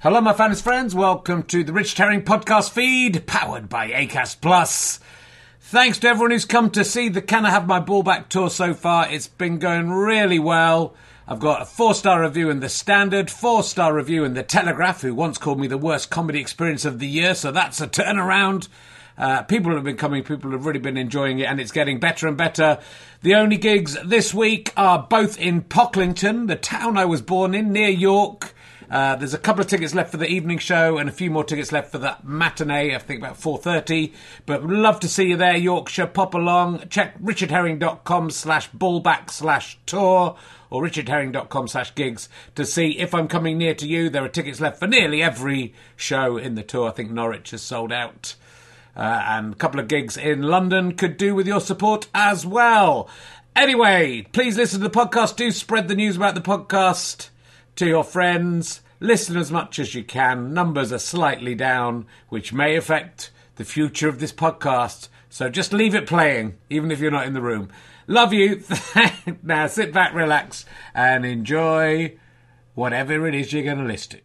Hello, my fans friends. Welcome to the Richard Herring podcast feed, powered by Acast Plus. Thanks to everyone who's come to see the Can I Have My Ball Back tour so far. It's been going really well. I've got a 4-star review in The Standard, 4-star review in The Telegraph, who once called me the worst comedy experience of the year, so that's a turnaround. People have been coming, people have really been enjoying it, and it's getting better and better. The only gigs this week are both in Pocklington, the town I was born in, near York. There's a couple of tickets left for the evening show and a few more tickets left for the matinee, I think about 4:30. But would love to see you there, Yorkshire. Pop along. Check richardherring.com/ballback/tour or richardherring.com/gigs to see if I'm coming near to you. There are tickets left for nearly every show in the tour. I think Norwich has sold out. And a couple of gigs in London could do with your support as well. Anyway, please listen to the podcast. Do spread the news about the podcast to your friends. Listen as much as you can. Numbers are slightly down, which may affect the future of this podcast. So just leave it playing, even if you're not in the room. Love you. Now sit back, relax, and enjoy whatever it is you're going to listen to.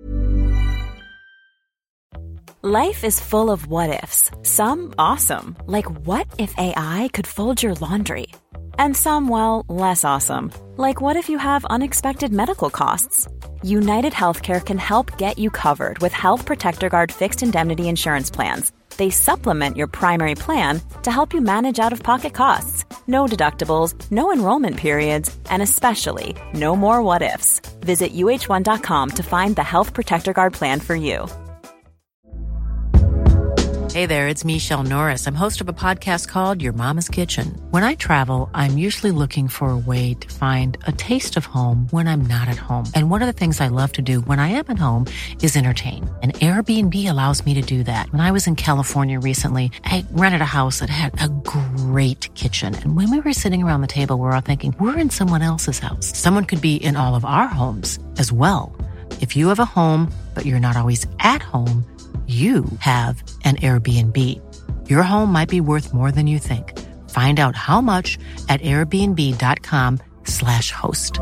Life is full of what-ifs. Some awesome, like what if AI could fold your laundry? And some, well, less awesome. Like what if you have unexpected medical costs? United Healthcare can help get you covered with Health Protector Guard fixed indemnity insurance plans. They supplement your primary plan to help you manage out-of-pocket costs. No deductibles, no enrollment periods, and especially no more what-ifs. Visit uh1.com to find the Health Protector Guard plan for you. Hey there, it's Michelle Norris. I'm host of a podcast called Your Mama's Kitchen. When I travel, I'm usually looking for a way to find a taste of home when I'm not at home. And one of the things I love to do when I am at home is entertain. And Airbnb allows me to do that. When I was in California recently, I rented a house that had a great kitchen. And when we were sitting around the table, we were all thinking, we're in someone else's house. Someone could be in all of our homes as well. If you have a home, but you're not always at home, you have an Airbnb. Your home might be worth more than you think. Find out how much at airbnb.com/host.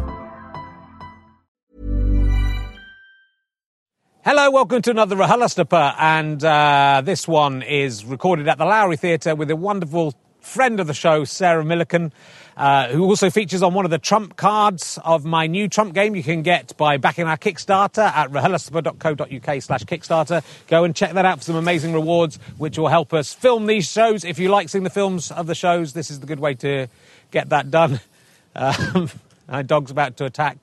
Hello, welcome to another RHLSTP, and this one is recorded at the Lowry Theatre with a wonderful friend of the show, Sarah Millican, who also features on one of the trump cards of my new Trump game you can get by backing our Kickstarter at rhlstp.co.uk/Kickstarter. Go and check that out for some amazing rewards, which will help us film these shows. If you like seeing the films of the shows, this is the good way to get that done. My dog's about to attack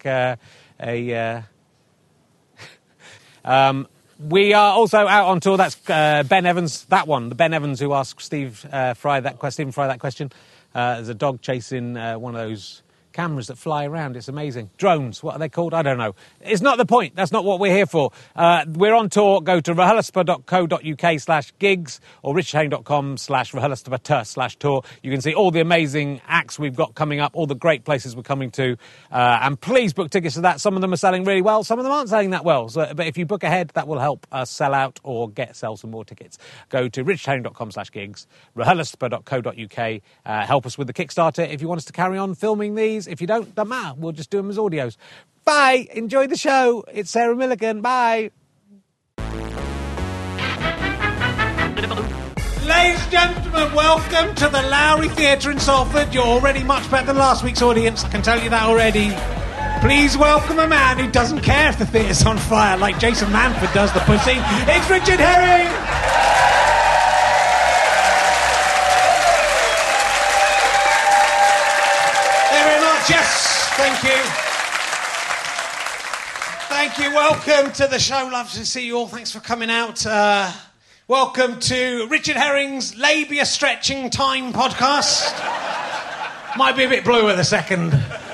we are also out on tour. That's Ben Evans, that one. The Ben Evans who asked Stephen Fry that question. There's a dog chasing one of those cameras that fly around. It's amazing. Drones, what are they called? I don't know. It's not the point. That's not what we're here for. We're on tour. Go to rhlstp.co.uk/gigs or richardherring.com/rhlstp/tour. You can see all the amazing acts we've got coming up, all the great places we're coming to. And please book tickets to that. Some of them are selling really well. Some of them aren't selling that well. But if you book ahead, that will help us sell out or sell some more tickets. Go to richardherring.com/gigs, rhlstp.co.uk. Help us with the Kickstarter if you want us to carry on filming these. If you don't, doesn't matter. We'll just do them as audios. Bye. Enjoy the show. It's Sarah Millican. Bye. Ladies and gentlemen, welcome to the Lowry Theatre in Salford. You're already much better than last week's audience. I can tell you that already. Please welcome a man who doesn't care if the theatre's on fire like Jason Manford does the pussy. It's Richard Herring. Yes, thank you. Thank you. Welcome to the show. Love to see you all. Thanks for coming out. Welcome to Richard Herring's Labia Stretching Time podcast. Might be a bit blue at the second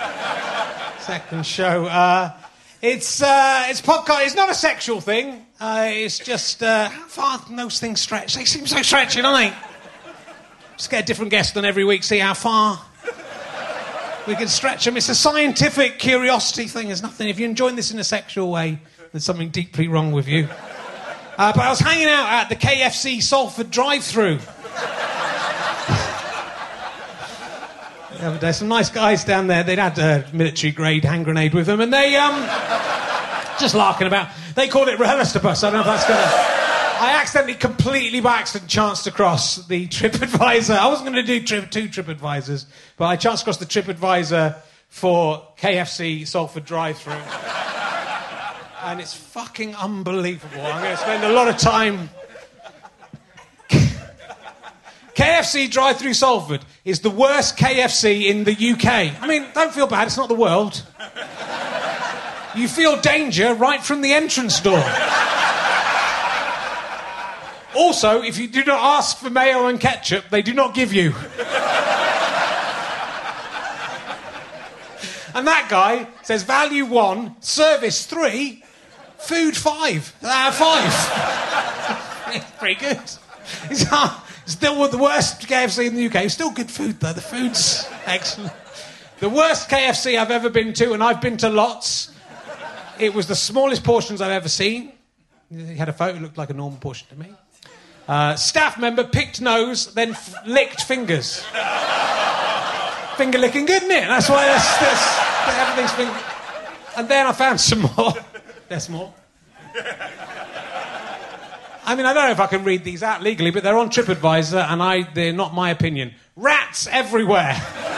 show. It's podcast. It's not a sexual thing. It's just how far those things stretch. They seem so stretchy, don't they? Just get a different guest on every week. See how far we can stretch them. It's a scientific curiosity thing. There's nothing. If you're enjoying this in a sexual way, there's something deeply wrong with you. But I was hanging out at the KFC Salford drive-thru. There's some nice guys down there. They'd had a military-grade hand grenade with them, and they Just larking about. They call it Rehelastopus. I don't know if that's going to... I accidentally, completely by accident, chanced across the TripAdvisor. I wasn't going to do two TripAdvisors, but I chanced across the TripAdvisor for KFC Salford drive-thru. And it's fucking unbelievable. I'm going to spend a lot of time... KFC drive-thru Salford is the worst KFC in the UK. I mean, don't feel bad, it's not the world. You feel danger right from the entrance door. Also, if you do not ask for mayo and ketchup, they do not give you. And that guy says value 1, service 3, food 5. 5. It's pretty good. It's still the worst KFC in the UK. Still good food, though. The food's excellent. The worst KFC I've ever been to, and I've been to lots, it was the smallest portions I've ever seen. He had a photo, it looked like a normal portion to me. Staff member picked nose, then licked fingers. Finger licking good, isn't it? That's why everything's finger... And then I found some more. There's more. I mean, I don't know if I can read these out legally, but they're on TripAdvisor, and they're not my opinion. Rats everywhere.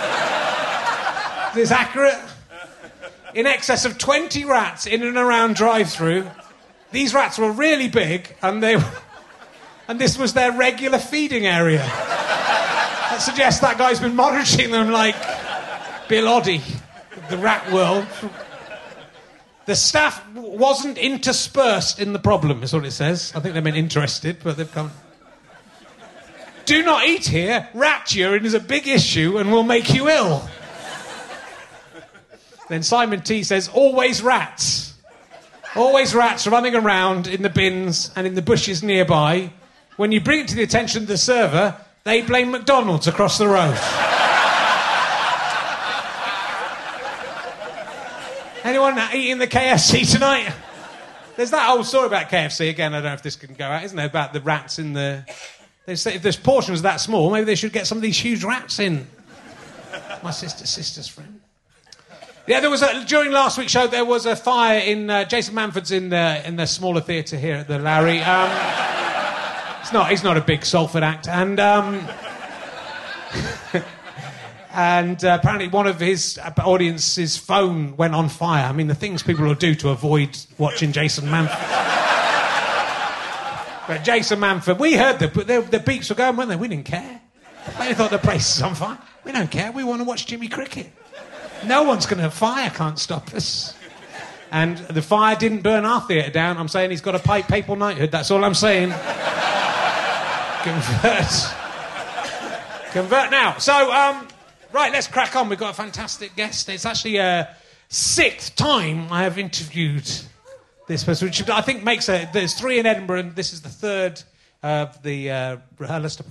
Is this accurate? In excess of 20 rats in and around drive-thru. These rats were really big, and this was their regular feeding area. That suggests that guy's been monitoring them like Bill Oddie, the rat world. The staff wasn't interspersed in the problem, is what it says. I think they meant interested, but they've come... Do not eat here. Rat urine is a big issue and will make you ill. Then Simon T says, always rats. Always rats running around in the bins and in the bushes nearby. When you bring it to the attention of the server, they blame McDonald's across the road. Anyone eating the KFC tonight? There's that old story about KFC, again, I don't know if this can go out, isn't there, about the rats in the... They say if there's portions that small, maybe they should get some of these huge rats in. My sister's friend. Yeah, during last week's show, there was a fire in... Jason Manford's in the smaller theatre here at the Lowry. He's not a big Salford act, and... And apparently one of his audience's phone went on fire. I mean, the things people will do to avoid watching Jason Manford. But Jason Manford, we heard the beeps were going, weren't they? We didn't care. They thought the place is on fire. We don't care. We want to watch Jimmy Cricket. No one's going to... Fire can't stop us. And the fire didn't burn our theatre down. I'm saying he's got a papal knighthood. That's all I'm saying. Convert now. So, right, let's crack on. We've got a fantastic guest. It's actually a 6th time I have interviewed this person, which I think makes there's 3 in Edinburgh, and this is the 3rd of the Rehelastopus.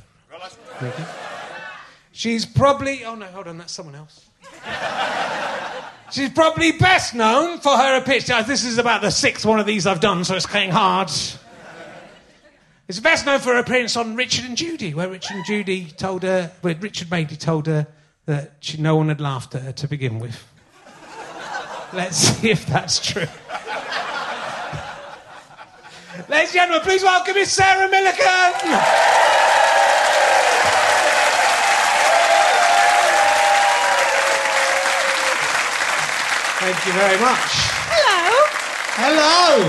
She's probably... Oh, no, hold on, that's someone else. She's probably best known for her appearance... This is about the 6th one of these I've done, so it's getting hard. It's best known for her appearance on Richard and Judy, where Richard Madeley told her that no one had laughed at her to begin with. Let's see if that's true. Ladies and gentlemen, please welcome Miss Sarah Millican! Thank you very much. Hello.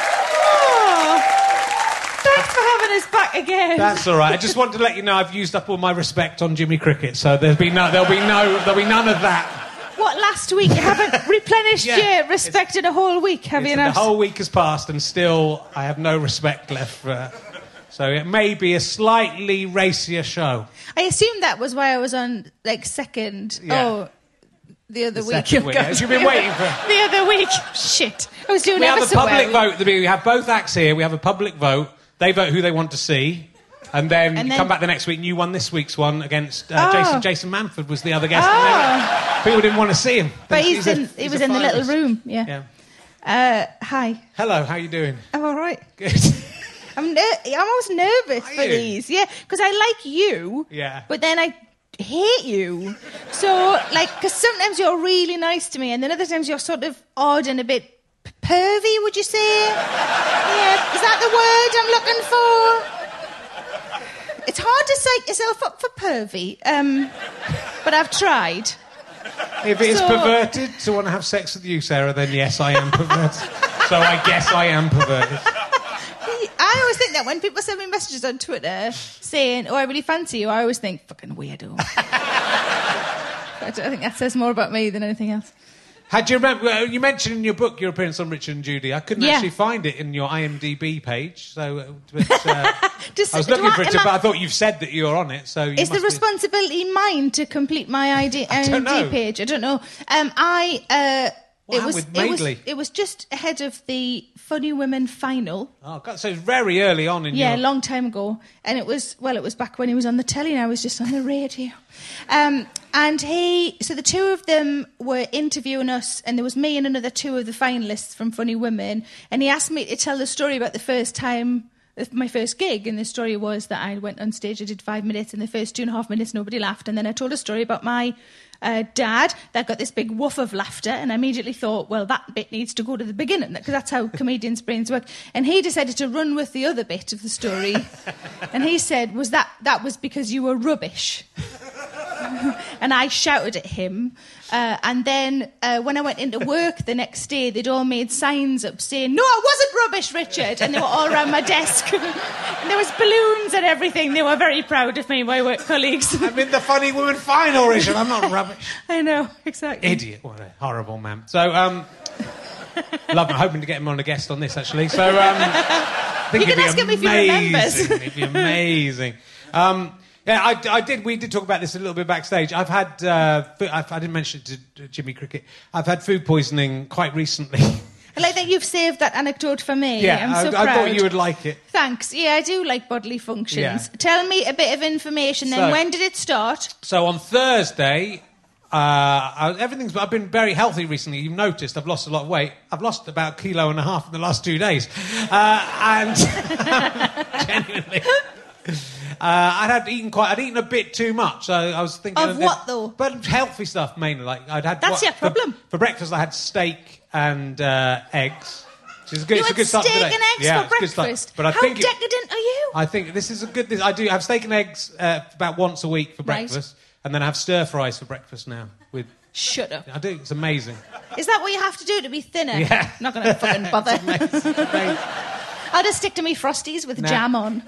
Thanks for having us back again. That's all right. I just want to let you know I've used up all my respect on Jimmy Cricket, so there'll be none of that. What, last week? You haven't replenished your respect in a whole week, have you not? The whole week has passed and still I have no respect left for her. So it may be a slightly racier show. I assumed that was why I was on, second. Yeah. Oh, the other week. You've been waiting for... The other week. Shit. I was doing ever so well. We have a public vote. We have both acts here. We have a public vote. They vote who they want to see. And then you come back the next week and you won this week's one against Jason Manford was the other guest. People didn't want to see him. But he was in the little room. Yeah. Hi. Hello, how you doing? I'm all right. Good. I'm always nervous for these. Yeah, because I like you. Yeah. But then I hate you. So, because sometimes you're really nice to me and then other times you're sort of odd and a bit pervy, would you say? Yeah, is that the word I'm looking for? It's hard to psych yourself up for pervy, but I've tried. If it is perverted to want to have sex with you, Sarah, then yes, I am perverted. So I guess I am perverted. I always think that when people send me messages on Twitter saying, "Oh, I really fancy you," I always think, "Fucking weirdo." I think that says more about me than anything else. Had you remember? You mentioned in your book your appearance on Richard and Judy. I couldn't actually find it in your IMDb page, so I was looking for it, but I thought you've said that you're on it. So is the responsibility mine to complete my IMDb page? I don't know. It was just ahead of the Funny Women final. Oh God! So it's very early on in a long time ago, and it was back when he was on the telly, and I was just on the radio. And so the two of them were interviewing us, and there was me and another two of the finalists from Funny Women, and he asked me to tell the story about the first time, my first gig, and the story was that I went on stage, I did 5 minutes, and the first 2.5 minutes nobody laughed, and then I told a story about my dad that got this big woof of laughter, and I immediately thought, well, that bit needs to go to the beginning, because that's how comedians' brains work. And he decided to run with the other bit of the story, and he said, that was because you were rubbish. And I shouted at him, and then when I went into work the next day, they'd all made signs up saying, "No, I wasn't rubbish, Richard," and they were all around my desk. And there was balloons and everything. They were very proud of me, my work colleagues. I'm in the Funny Woman final, Richard. I'm not rubbish. I know, exactly. Idiot. What a horrible man. So, hoping to get him on a guest on this, actually. So, I think you can ask him if he remembers. It'd be amazing. Yeah, we did talk about this a little bit backstage. I've had, I didn't mention it to Jimmy Cricket, I've had food poisoning quite recently. I like that you've saved that anecdote for me. Yeah, I'm so proud. I thought you would like it. Thanks. Yeah, I do like bodily functions. Yeah. Tell me a bit of information then. When did it start? So on Thursday, I've been very healthy recently. You've noticed I've lost a lot of weight. I've lost about 1.5 kilos in the last 2 days. And genuinely... I'd eaten a bit too much, so I was thinking... Of what, though? But healthy stuff, mainly. Like That's your problem. For breakfast, I had steak and eggs. Which is good. You It's a good start steak today. and eggs for breakfast? But How decadent are you? I think this is a good... I do have steak and eggs about once a week for breakfast, and then I have stir-fries for breakfast now. Shut up. I do. It's amazing. Is that what you have to do to be thinner? Yeah. I'm not going to fucking bother. It's amazing. I'll just stick to me Frosties with jam on.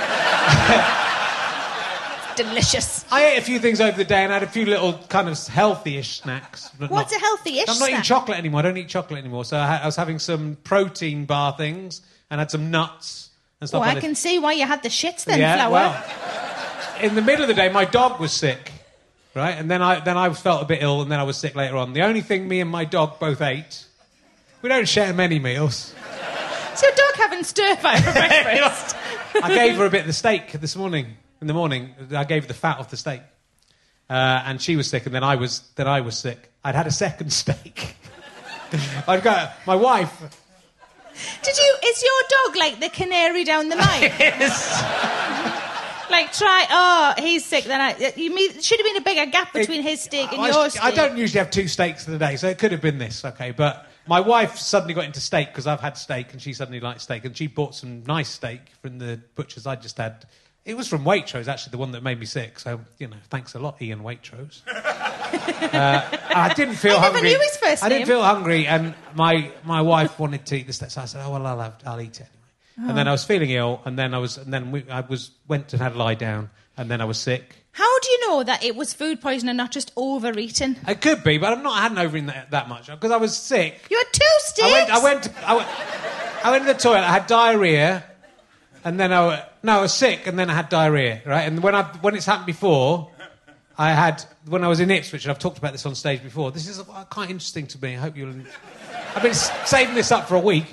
Delicious. I ate a few things over the day and had a few little kind of healthy-ish snacks. What's a healthy-ish snack? I'm not eating chocolate anymore. I don't eat chocolate anymore. So I was having some protein bar things and had some nuts and stuff like that. I can see why you had the shits then, yeah, Flower. Well, in the middle of the day, my dog was sick, right? And then I felt a bit ill and then I was sick later on. The only thing me and my dog both ate, we don't share many meals. Is your dog having stir-fry for breakfast? I gave her a bit of the steak this morning. In the morning, I gave her the fat off the steak, and she was sick, and then I was sick. I'd had a second steak. I'd got my wife. Did you? Is your dog like the canary down the mine? Yes. Like he's sick. Then should have been a bigger gap between his steak and your steak. I don't usually have 2 steaks in a day, so it could have been this, okay, but. My wife suddenly got into steak because I've had steak and she suddenly liked steak and she bought some nice steak from the butcher's I just had. It was from Waitrose, actually, the one that made me sick. So, thanks a lot, Ian Waitrose. I didn't feel hungry. I never knew his first name. I didn't feel hungry and my wife wanted to eat the steak. So I said, I'll eat it anyway. Oh. And then I was feeling ill and then I went and had a lie down and then I was sick. How do you know that it was food poisoning and not just overeating? It could be, but I hadn't overeaten that much because I was sick. You had 2 steaks? I went to the toilet. I had diarrhea, and then I was sick, and then I had diarrhea. Right, and when it's happened before, when I was in Ipswich, and I've talked about this on stage before. This is quite interesting to me. I hope you'll. I've been saving this up for a week.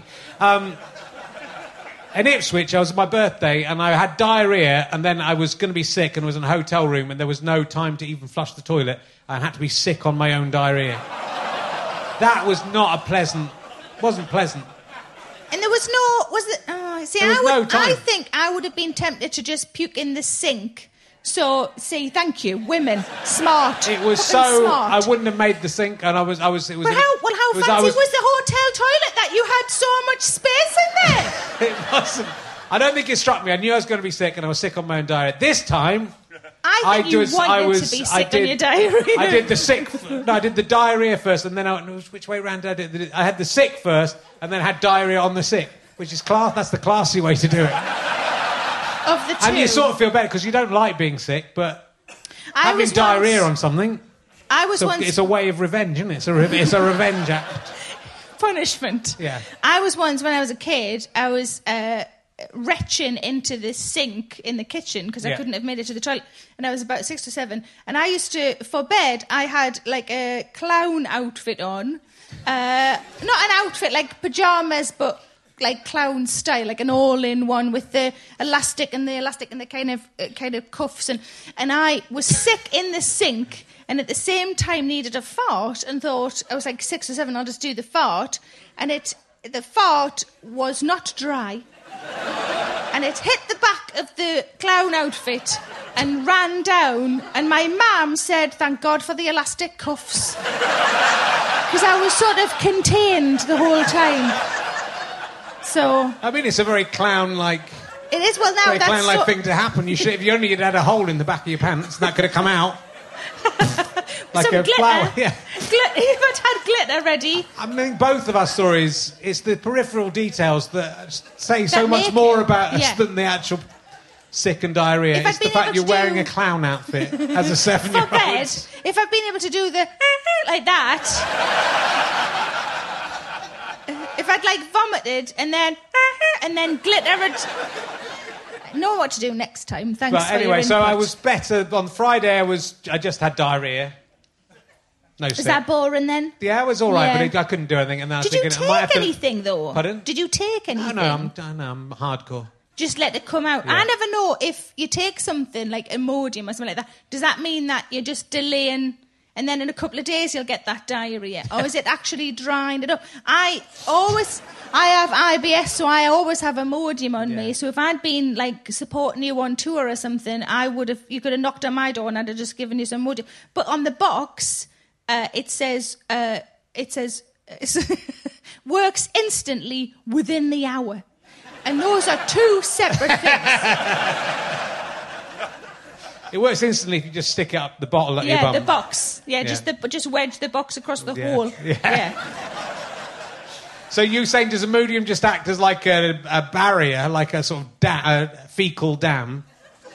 In Ipswich, I was at my birthday, and I had diarrhea, and then I was going to be sick, and was in a hotel room, and there was no time to even flush the toilet. I had to be sick on my own diarrhea. That was wasn't pleasant. And there was no, was it? Oh, see, no time. I think I would have been tempted to just puke in the sink So, see, thank you, women, smart. It was Fucking so... smart. I wouldn't have made the sink, and it was... But how fancy was the hotel toilet that you had so much space in there? It wasn't. I don't think it struck me. I knew I was going to be sick, and I was sick on my own diet. This time... I think you wanted to be sick on your diarrhea. I did the sick... No, I did the diarrhea first, and then which way round did I do it? I had the sick first, and then had diarrhea on the sick, which is class. That's the classy way to do it. Of the two. And you sort of feel better, because you don't like being sick, but having diarrhea on something... It's a way of revenge, isn't it? It's a revenge act. Punishment. Yeah. I was once, when I was a kid, I was... retching into the sink in the kitchen because I couldn't have made it to the toilet, and I was about 6 or 7, and I used to, for bed, I had like a clown outfit on, not an outfit like pyjamas, but like clown style, like an all-in-one with the elastic and the kind of cuffs, and I was sick in the sink, and at the same time needed a fart, and thought, I was like 6 or 7, I'll just do the fart, and the fart was not dry. And it hit the back of the clown outfit and ran down, and my mum said, thank God for the elastic cuffs. Because I was sort of contained the whole time. So... I mean, it's a very clown-like... It is, well, now very that's... clown-like thing to happen. You should, if you only had had a hole in the back of your pants, that could have come out. Like some a glitter. flower, yeah. If I'd had glitter ready... I mean, both of our stories, it's the peripheral details that say so much more about us than the actual sick and diarrhea. It's the fact you're wearing a clown outfit as a 7-year-old. For bed, if I'd been able to do the... like that... if I'd, like, vomited and then glitter... I know what to do next time. Thanks but for anyway, your so input. I was better. On Friday, I just had diarrhea. No sick. Is that boring then? Yeah, it was all right, Yeah. but I couldn't do anything. And then I was Did you thinking, I might have take to... anything, though? Pardon? Did you take anything? No, I'm hardcore. Just let it come out. Yeah. I never know if you take something like Imodium or something like that, does that mean that you're just delaying and then in a couple of days you'll get that diarrhea? Or is it actually drying it up? I have IBS, so I always have Imodium on me. So if I'd been like supporting you on tour or something, you could have knocked on my door and I'd have just given you some Imodium. But on the box, it says works instantly within the hour. And those are two separate things. It works instantly if you just stick it up the bottle at your bum. Yeah, the box. Yeah, just wedge the box across the hole. Yeah. So you saying does Imodium just act as like a barrier, like a sort of fecal dam?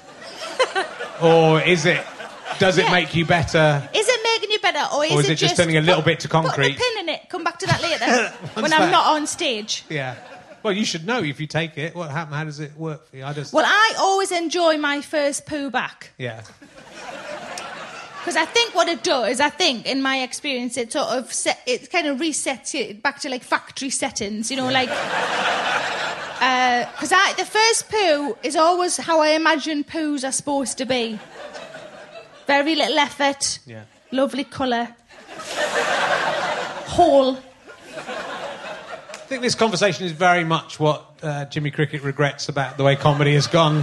Or does it make you better? Is it making you better? Or is it just turning a little bit to concrete? Put a pin in it. Come back to that later. when I'm not on stage. Yeah. Well, you should know if you take it. What happens? How does it work for you? Well, I always enjoy my first poo back. Yeah. Because I think what it does, in my experience, it sort of it kind of resets you back to like factory settings, like. Because the first poo is always how I imagine poos are supposed to be. Very little effort. Yeah. Lovely colour. Whole. I think this conversation is very much what Jimmy Cricket regrets about the way comedy has gone.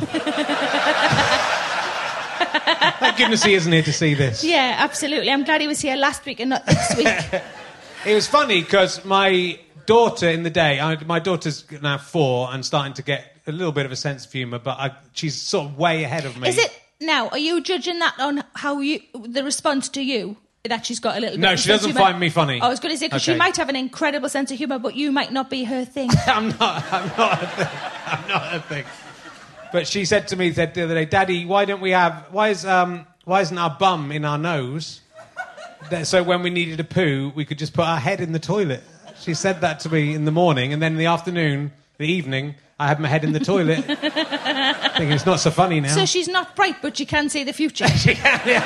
Thank goodness he isn't here to see this. Yeah, absolutely. I'm glad he was here last week and not this week. It was funny because my daughter in the day... my daughter's now 4 and starting to get a little bit of a sense of humour, but she's sort of way ahead of me. Is it... Now, are you judging that on how the response to you... that she's got a little bit No, she doesn't find me funny. I was going to say, because she might have an incredible sense of humour, but you might not be her thing. I'm not a thing. But she said to me the other day, Daddy, why isn't our bum in our nose? So when we needed a poo, we could just put our head in the toilet. She said that to me in the morning, and then in the afternoon, the evening, I had my head in the toilet. Thinking it's not so funny now. So she's not bright, but she can see the future. She can, yeah.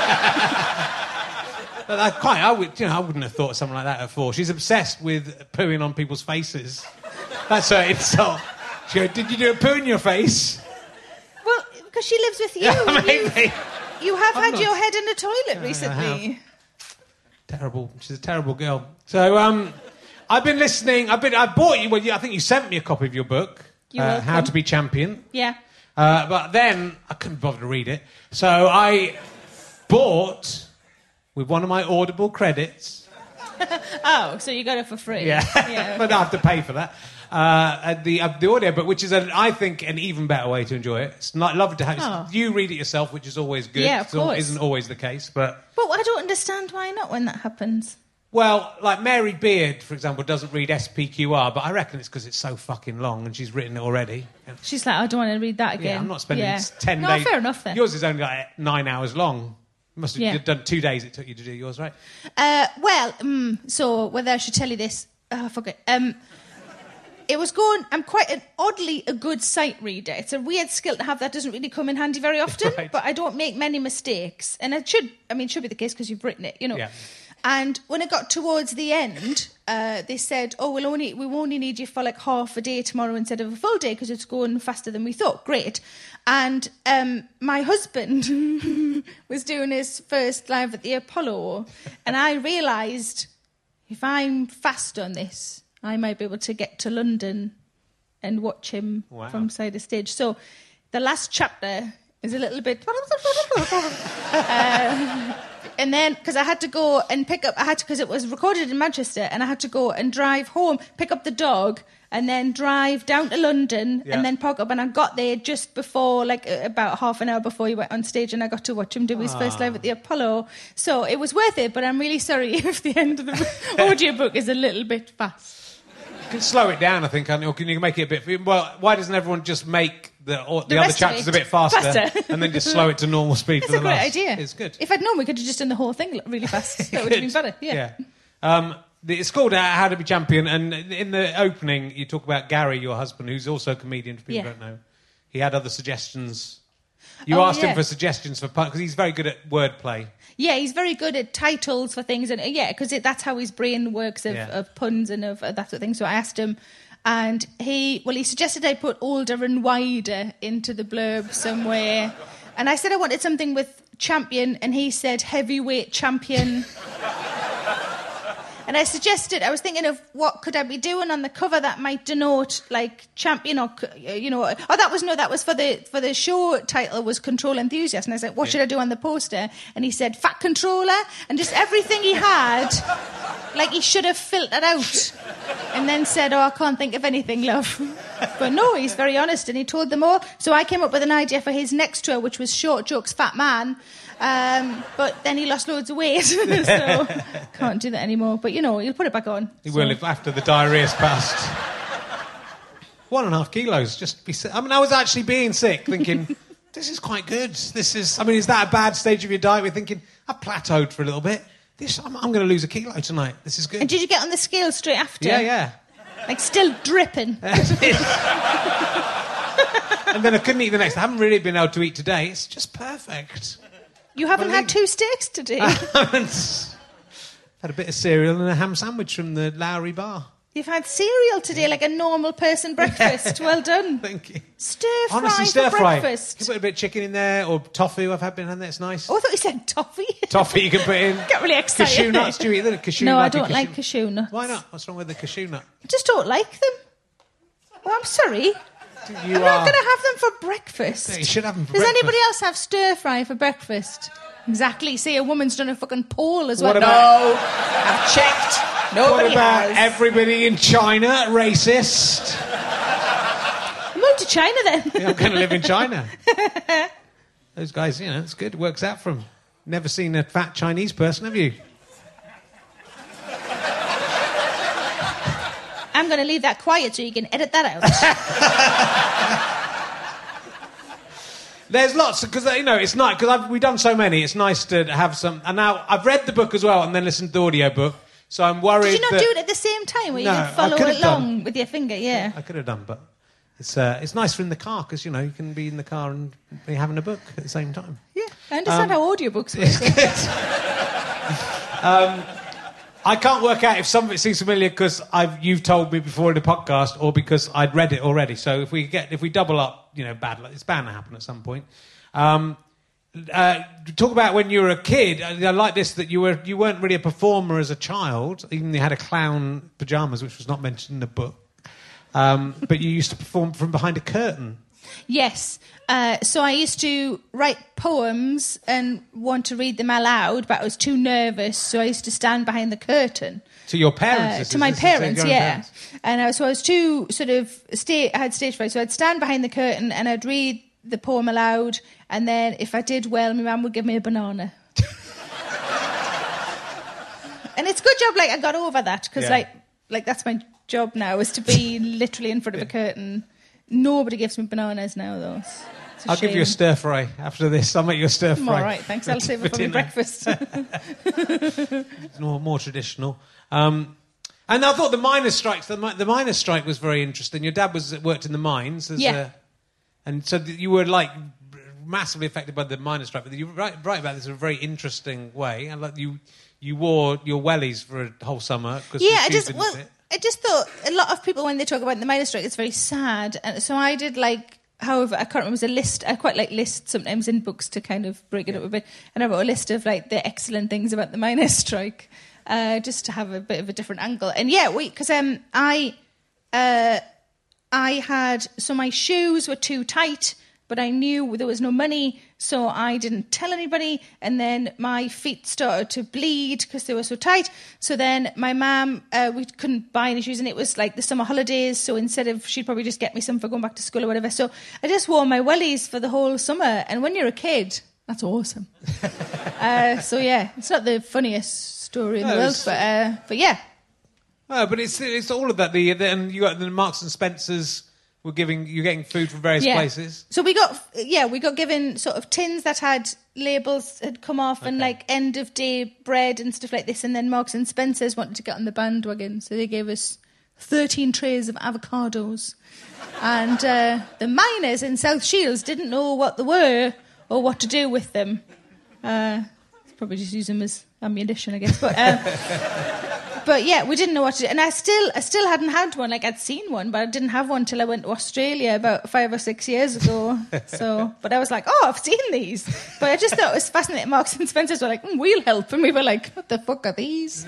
I wouldn't have thought something like that at 4. She's obsessed with pooing on people's faces. That's her insult. She goes, did you do a poo in your face? Well, because she lives with you. Yeah, maybe. You have had your head in the toilet recently. Terrible. She's a terrible girl. So, I've been listening. I bought you. Well, I think you sent me a copy of your book, How to Be Champion. Yeah. But then I couldn't bother to read it. So I bought, with one of my Audible credits... Oh, so you got it for free. Yeah, okay. But I have to pay for that. The audiobook, which is, I think, an even better way to enjoy it. It's not lovely to have you read it yourself, which is always good. Yeah, of course. Isn't always the case, but I don't understand why not when that happens. Well, like Mary Beard, for example, doesn't read SPQR, but I reckon it's because it's so fucking long and she's written it already. She's like, I don't want to read that again. Yeah, I'm not spending 10 days. No, fair enough then. Yours is only like 9 hours long. You must have done 2 days it took you to do yours, right? So whether I should tell you this... Oh, fuck it. It was going... I'm quite a good sight reader. It's a weird skill to have that doesn't really come in handy very often, right. But I don't make many mistakes. And it should be the case because you've written it, you know. Yeah. And when it got towards the end, they said, we only need you for like half a day tomorrow instead of a full day because it's going faster than we thought. Great. And my husband was doing his first live at the Apollo, and I realised if I'm fast on this, I might be able to get to London and watch him from side of stage. So the last chapter is a little bit... And then, because I had to go and pick up... because it was recorded in Manchester, and I had to go and drive home, pick up the dog, and then drive down to London, and then park up. And I got there just before, like, about half an hour before he went on stage, and I got to watch him do his first live at the Apollo. So it was worth it, but I'm really sorry if the end of the audiobook is a little bit fast. You can slow it down, I think, or can you make it a bit... Well, why doesn't everyone just make the other chapters a bit faster and then just slow it to normal speed for the last? That's a great idea. It's good. If I'd known, we could have just done the whole thing really fast. That would have been better. Yeah. It's called How to Be Champion, and in the opening you talk about Gary, your husband, who's also a comedian, for people who don't know. He had other suggestions. You asked him for suggestions for puns, because he's very good at wordplay. Yeah, he's very good at titles for things, and because that's how his brain works of puns and of that sort of thing. So I asked him, and he suggested I put older and wider into the blurb somewhere. And I said I wanted something with champion, and he said heavyweight champion. And I was thinking of what could I be doing on the cover that might denote like champion, or that was for the show title was Control Enthusiast. And I said, what should I do on the poster? And he said Fat Controller, and just everything he had, like he should have filtered out. And then said, I can't think of anything, love. But no, he's very honest, and he told them all. So I came up with an idea for his next tour, which was Short Jokes, Fat Man. But then he lost loads of weight, so can't do that anymore. But, he'll put it back on. He will if after the diarrhea's passed. 1.5 kilos. I was actually being sick, thinking, this is quite good. Is that a bad stage of your diet? We're thinking, I've plateaued for a little bit. I'm going to lose a kilo tonight. This is good. And did you get on the scale straight after? Yeah. Like, still dripping. And then I couldn't eat the next. I haven't really been able to eat today. It's just perfect. You haven't had 2 steaks today? I haven't. Had a bit of cereal and a ham sandwich from the Lowry bar. You've had cereal today, like a normal person breakfast. Well done. Thank you. Stir-fry. Honestly, stir-fry. Breakfast. You put a bit of chicken in there, or toffee I've been in there, it's nice. Oh, I thought you said toffee. Toffee you can put in. Get really excited. Cashew nuts, do you eat them? No, I don't like cashew nuts. Why not? What's wrong with the cashew nut? I just don't like them. Oh, I'm sorry. I'm not going to have them for breakfast. No, you should have them for breakfast. Does anybody else have stir-fry for breakfast? Exactly. See, a woman's done a fucking poll as well. No, I've checked. Nobody What about everybody in China? Racist. Move to China then. Yeah, I'm going to live in China. Those guys, it's good. It works out for them. Never seen a fat Chinese person, have you? I'm going to leave that quiet so you can edit that out. There's lots, because, it's nice, because we've done so many, it's nice to have some... And now, I've read the book as well and then listened to the audiobook, so I'm worried. Did you not do it at the same time, where you could follow along with your finger, yeah? I could have done, but it's nicer in the car, because, you can be in the car and be having a book at the same time. Yeah, I understand how audiobooks work. I can't work out if some of it seems familiar because you've told me before in the podcast, or because I'd read it already. So if we double up, bad luck. It's bound to happen at some point. Talk about when you were a kid. I like this, that you weren't really a performer as a child. Even you had a clown pajamas, which was not mentioned in the book. But you used to perform from behind a curtain. Yes. So I used to write poems and want to read them aloud, but I was too nervous, so I used to stand behind the curtain. To your parents? To my parents, yeah. And so I was too I had stage fright, so I'd stand behind the curtain and I'd read the poem aloud, and then if I did well, my mum would give me a banana. And it's a good job, I got over that, because like that's my job now, is to be literally in front of a curtain. Nobody gives me bananas now, though. I'll give you a stir fry after this. I'll make you a stir fry. All right, thanks. I'll save it for my breakfast. It's more traditional. And I thought the miners' strikes. The miners' strike was very interesting. Your dad worked in the mines, and so you were massively affected by the miners' strike. But you write about this in a very interesting way, and you wore your wellies for a whole summer. I just thought a lot of people, when they talk about the miners' strike, it's very sad, and so I did However, I can't remember, it was a list. I quite like lists sometimes in books to kind of break it up a bit. And I wrote a list of the excellent things about the miners' strike, just to have a bit of a different angle. And because I had, so my shoes were too tight, but I knew there was no money, so I didn't tell anybody. And then my feet started to bleed because they were so tight. So then my mum, we couldn't buy any shoes, and it was the summer holidays. So instead of, she'd probably just get me some for going back to school or whatever. So I just wore my wellies for the whole summer. And when you're a kid, that's awesome. It's not the funniest story in the world, but yeah. Oh, but it's all of that. And you got the Marks and Spencers. You're getting food from various places. So we got given sort of tins that had labels had come off, and end of day bread and stuff like this. And then Marks and Spencers wanted to get on the bandwagon, so they gave us 13 trays of avocados. And the miners in South Shields didn't know what they were or what to do with them. Probably just use them as ammunition, I guess. But yeah, we didn't know what to do. And I still hadn't had one. I'd seen one, but I didn't have one till I went to Australia about 5 or 6 years ago. But I was like, oh, I've seen these. But I just thought it was fascinating. Marks and Spencers were like, we'll help. And we were like, what the fuck are these?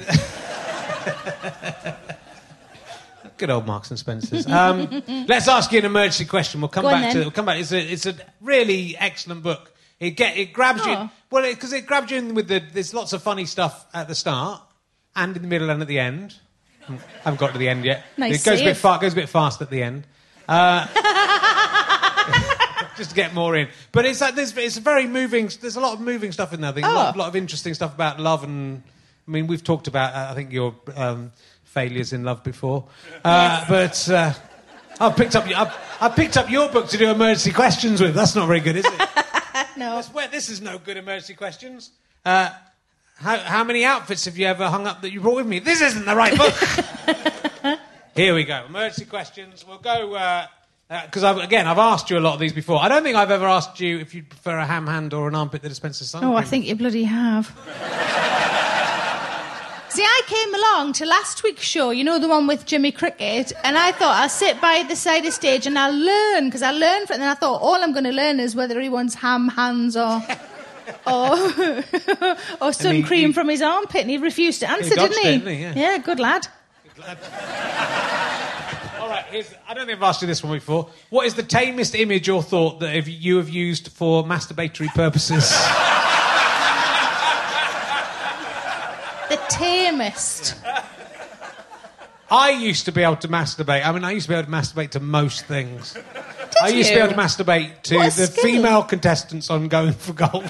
Good old Marks and Spencers. Let's ask you an emergency question. We'll come back. It's a really excellent book. It grabs you. Well, because it grabs you in with there's lots of funny stuff at the start. And in the middle and at the end. I haven't got to the end yet. Nice. It goes a bit fast at the end. Just to get more in. But it's it's very moving. There's a lot of moving stuff in there. I think. A lot of interesting stuff about love, and I mean, we've talked about I think your failures in love before. But I picked up your book to do emergency questions with. That's not very good, is it? No. This is no good emergency questions. How many outfits have you ever hung up that you brought with me? This isn't the right book. Here we go. Emergency questions. We'll go... Because, I've asked you a lot of these before. I don't think I've ever asked you if you prefer a ham hand or an armpit that dispenses sun. Oh, I think you bloody have. See, I came along to last week's show, the one with Jimmy Cricket, and I thought I'll sit by the side of stage and I'll learn, because I learned from it, and I thought all I'm going to learn is whether he wants ham hands or sun cream from his armpit, and he refused to answer, didn't he? Yeah, good lad. All right, I don't think I've asked you this one before. What is the tamest image or thought that you have used for masturbatory purposes? The tamest. I used to be able to masturbate. I used to be able to masturbate to most things. I used to be able to masturbate to the female contestants on Going for Gold.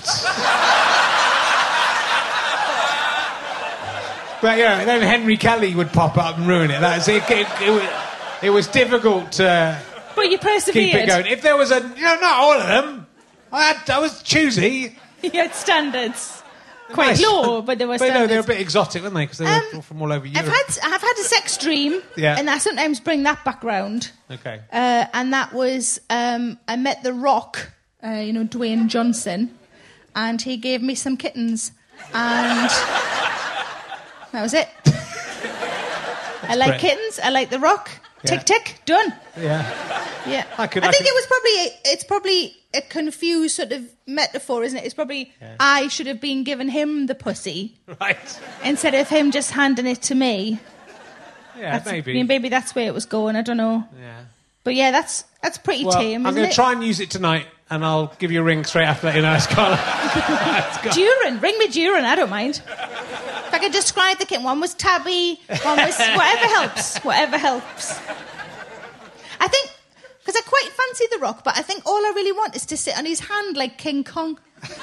But then Henry Kelly would pop up and ruin it. It was difficult to but you persevered. Keep it going. If there was not all of them. I was choosy. You had standards. Quite low, but there were standards. No, they were a bit exotic, weren't they? Because they were from all over Europe. I've had a sex dream, and I sometimes bring that back round. Okay. And that was, I met The Rock, Dwayne Johnson, and he gave me some kittens, and that was it. I like kittens, I like The Rock. Yeah. Tick, tick, done. Yeah. Yeah. I think it's probably a confused sort of metaphor, isn't it? It's probably I should have been giving him the pussy. Right. Instead of him just handing it to me. Yeah, maybe. Maybe that's where it was going, I don't know. Yeah. But yeah, that's pretty tame, I'm isn't going it? to try and use it tonight, and I'll give you a ring straight after that. It's gone. Durin. Ring me Durin, I don't mind. If I could describe the kitten, one was tabby, one was... Whatever helps. Whatever helps. I think... Because I quite fancy The Rock, but I think all I really want is to sit on his hand like King Kong.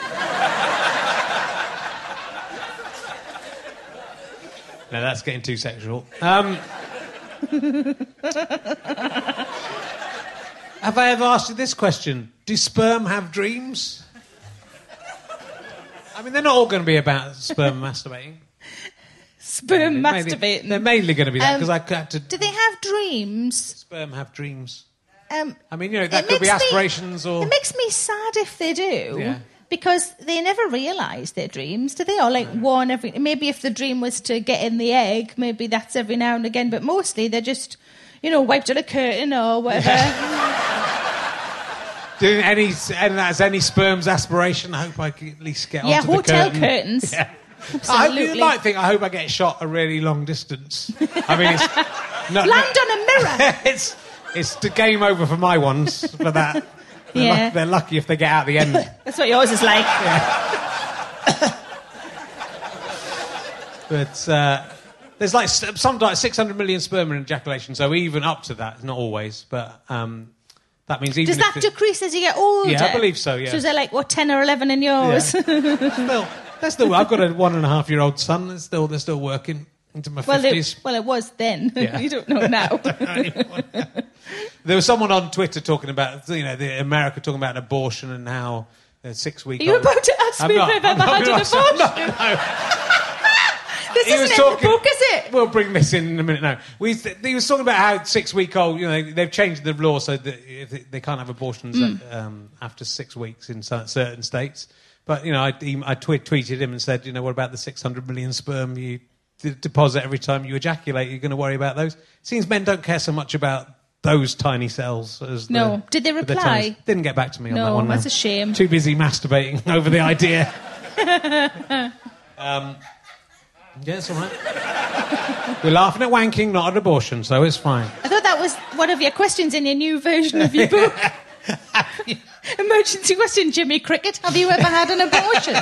No, that's getting too sexual. Have I ever asked you this question? Do sperm have dreams? I mean, they're not all going to be about sperm masturbating. Sperm masturbating. They're mainly going to be that, because I had to... Do they have dreams? Sperm have dreams. I mean, that could be aspirations or... It makes me sad if they do. Yeah. Because they never realise their dreams, do they? Or one every... Maybe if the dream was to get in the egg, maybe that's every now and again. But mostly they're just, wiped on a curtain or whatever. Doing any sperm's aspiration. I hope I can at least get onto the hotel curtain. Curtains. Yeah. Absolutely. I hope I get shot a really long distance. I mean, it's... Land on a mirror. It's the game over for my ones for that. They're lucky if they get out the end. That's what yours is like. Yeah. But there's like 600 million sperm in ejaculation, so even up to that, not always, but that means even... Does that decrease as you get older? Yeah, I believe so, yeah. So is there 10 or 11 in yours? Yeah. Still, I've got a 1.5-year-old son. They're still working into my 50s. Well, it was then. Yeah. You don't know now. There was someone on Twitter talking about, the America talking about abortion and how 6 weeks. Are you about to ask me if I've ever had an abortion? No. This isn't in the book, is it? We'll bring this in a minute now. He was talking about how 6-week-old, they've changed the law so that they can't have abortions after 6 weeks in certain states. But, I tweeted him and said, what about the 600 million sperm you deposit every time you ejaculate? You're going to worry about those? It seems men don't care so much about those tiny cells as No. Did they reply? Didn't get back to me on that one. No, that's a shame. Too busy masturbating over the idea. Yeah, it's all right. We're laughing at wanking, not at abortion, so it's fine. I thought that was one of your questions in your new version of your book. Emergency question, Jimmy Cricket. Have you ever had an abortion?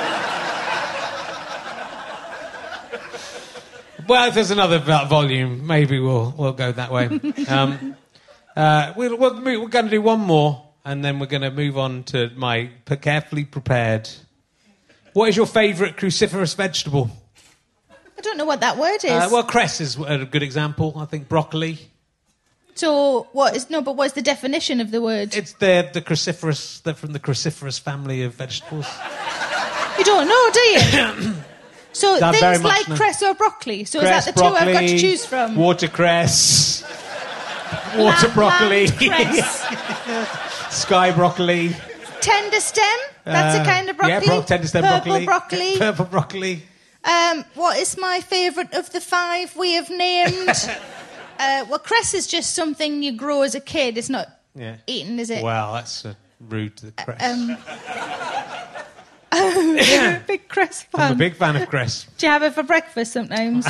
Well, if there's another volume, maybe we'll go that way. We're going to do one more, and then we're going to move on to my carefully prepared. What is your favourite cruciferous vegetable? I don't know what that word is. Cress is a good example. I think broccoli. So what's the definition of the word? It's the cruciferous. They're from the cruciferous family of vegetables. You don't know, do you? So That things like cress or broccoli. So cress, is that the two I've got to choose from? Watercress, water broccoli, sky broccoli. Tender stem. That's a kind of broccoli. Yeah, tender stem Purple broccoli. Purple broccoli. What is my favourite of the 5 we have named? Cress is just something you grow as a kid. It's not eaten, is it? Well, that's rude to the cress. You're a big cress fan. I'm a big fan of cress. Do you have it for breakfast sometimes?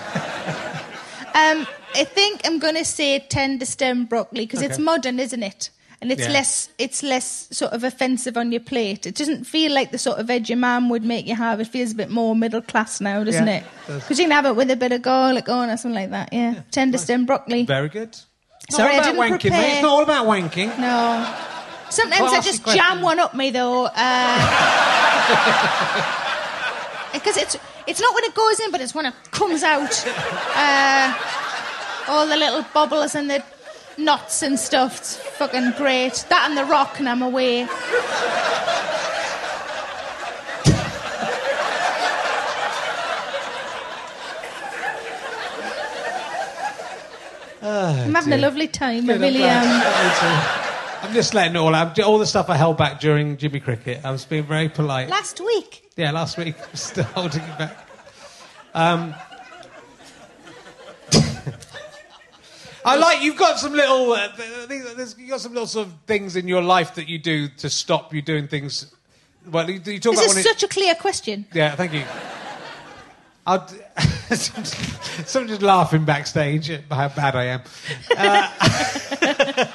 I think I'm going to say tender stem broccoli because it's modern, isn't it? And it's less sort of offensive on your plate. It doesn't feel like the sort of veg your mum would make you have. It feels a bit more middle class now, doesn't it? Because you can have it with a bit of garlic on or something like that. Yeah, tender stem broccoli. Very good. Sorry, I didn't wanking, prepare. mate. It's not all about wanking. No. Sometimes I just jam one up me though. Because it's not when it goes in, but it's when it comes out. All the little bubbles and the knots and stuff. It's fucking great. That and The Rock, and I'm away. I'm having a lovely time. I really am. I'm just letting it all out. All the stuff I held back during Jimmy Cricket, I was being very polite. Last week? Yeah, last week. I'm still holding it back. I like you've got some little you've got some little sort of things in your life that you do to stop you doing things. Well, you talk about this is such a clear question. Yeah, thank you. Someone just laughing backstage at how bad I am.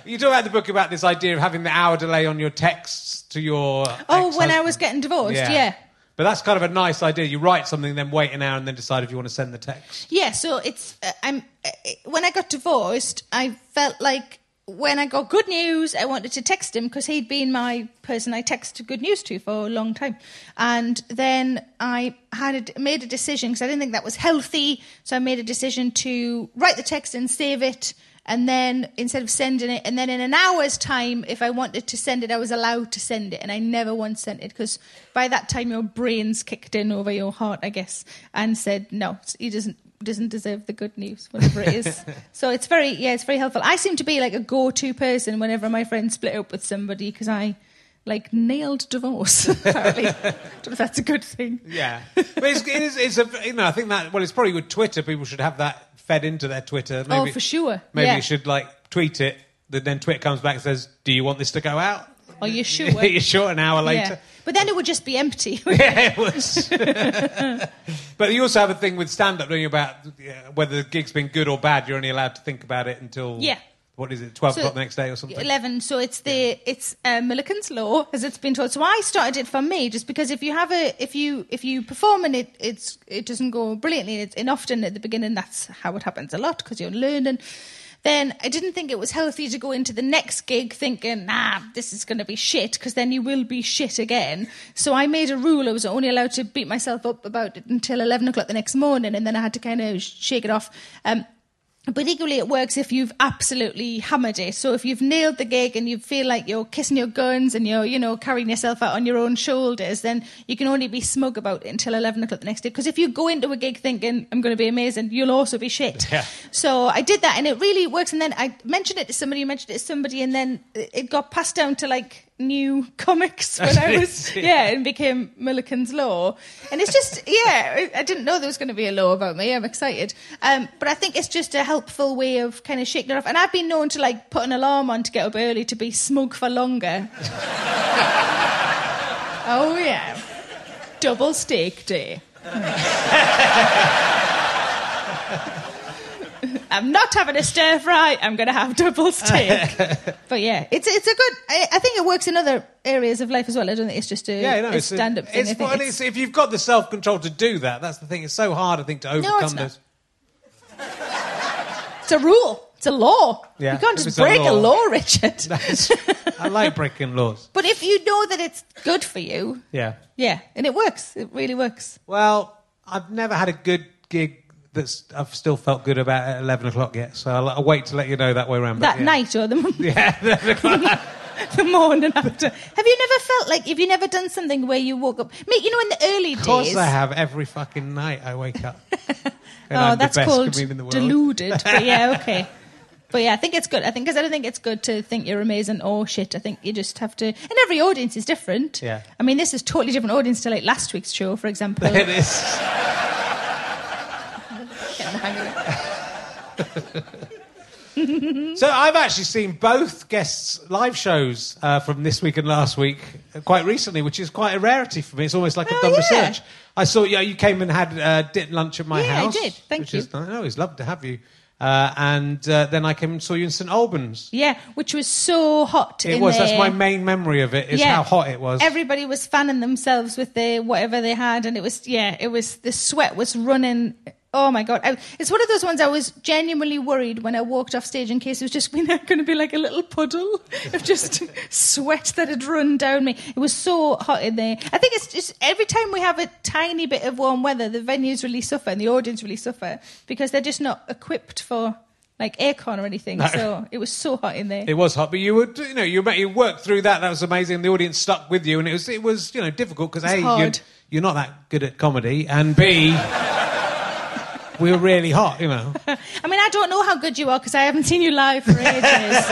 You talk about the book about this idea of having the hour delay on your texts to your when I was getting divorced, yeah. But that's kind of a nice idea. You write something, then wait an hour, and then decide if you want to send the text. Yeah, so it's... when I got divorced, I felt like when I got good news, I wanted to text him because he'd been my person I texted good news to for a long time. And then I made a decision, because I didn't think that was healthy, so I made a decision to write the text and save it, and then instead of sending it, and then in an hour's time, if I wanted to send it, I was allowed to send it, and I never once sent it, because by that time your brain's kicked in over your heart, I guess, and said, no, he doesn't deserve the good news, whatever it is. So it's very helpful. I seem to be like a go-to person whenever my friends split up with somebody, because I nailed divorce. Apparently, I don't know if that's a good thing. Yeah, but it's I think that it's probably with Twitter. People should have that fed into their Twitter. Maybe, for sure. Maybe you should tweet it. Then Twitter comes back and says, "Do you want this to go out?" Are you sure? You're sure. An hour later. Yeah. But then it would just be empty. Yeah, it was. But you also have a thing with stand-up, don't you, about whether the gig's been good or bad. You're only allowed to think about it until... Yeah. What is it, 12 o'clock the next day or something? 11, so it's Millikan's Law, as it's been told. So I started it for me, just because if you perform and it doesn't go brilliantly, and often at the beginning that's how it happens a lot, because you're learning, then I didn't think it was healthy to go into the next gig thinking, this is going to be shit, because then you will be shit again. So I made a rule. I was only allowed to beat myself up about it until 11 o'clock the next morning, and then I had to kind of shake it off. But equally, it works if you've absolutely hammered it. So if you've nailed the gig and you feel like you're kissing your guns and you're, carrying yourself out on your own shoulders, then you can only be smug about it until 11 o'clock the next day. Because if you go into a gig thinking, I'm going to be amazing, you'll also be shit. Yeah. So I did that, and it really works. And then I mentioned it to somebody, and then it got passed down to, new comics when I was, and became Millikan's Law. And it's just, I didn't know there was going to be a law about me. I'm excited. But I think it's just a helpful way of kind of shaking it off. And I've been known to, put an alarm on to get up early to be smug for longer. Oh, yeah. Double steak day. I'm not having a stir fry. I'm going to have double steak. But yeah, it's a good. I think it works in other areas of life as well. I don't think it's just a stand-up thing. If you've got the self-control to do that, that's the thing. It's so hard, I think, to overcome this. It's a rule. It's a law. Yeah, you can't just break a law, Richard. I like breaking laws. But if you know that it's good for you, yeah, and it works. It really works. Well, I've never had a good gig I've still felt good about at 11 o'clock yet, so I'll wait to let you know that way around. That night or the the morning after. Have you never done something where you woke up? Mate, in the early days... Of course I have. Every fucking night I wake up. That's called deluded. But yeah, okay. But yeah, I think it's good. I don't think it's good to think you're amazing or shit. I think you just have to... And every audience is different. Yeah. I mean, this is totally different audience to last week's show, for example. It is. So I've actually seen both guests' live shows from this week and last week quite recently, which is quite a rarity for me. It's almost like I've done research. I saw you came and had lunch at my house. Yeah, I did. Thank you. I was lovely to have you. And then I came and saw you in St Albans. Yeah, which was so hot. It was. That's my main memory of it, is how hot it was. Everybody was fanning themselves with whatever they had, and it was the sweat was running. Oh my God. It's one of those ones I was genuinely worried when I walked off stage in case it was just going to be like a little puddle of just sweat that had run down me. It was so hot in there. I think it's just every time we have a tiny bit of warm weather, the venues really suffer and the audience really suffer because they're just not equipped for aircon or anything. No. So it was so hot in there. It was hot, but you would, you worked through that. That was amazing. The audience stuck with you, and it was difficult because A, you're not that good at comedy, and B, we were really hot, I mean, I don't know how good you are because I haven't seen you live for ages.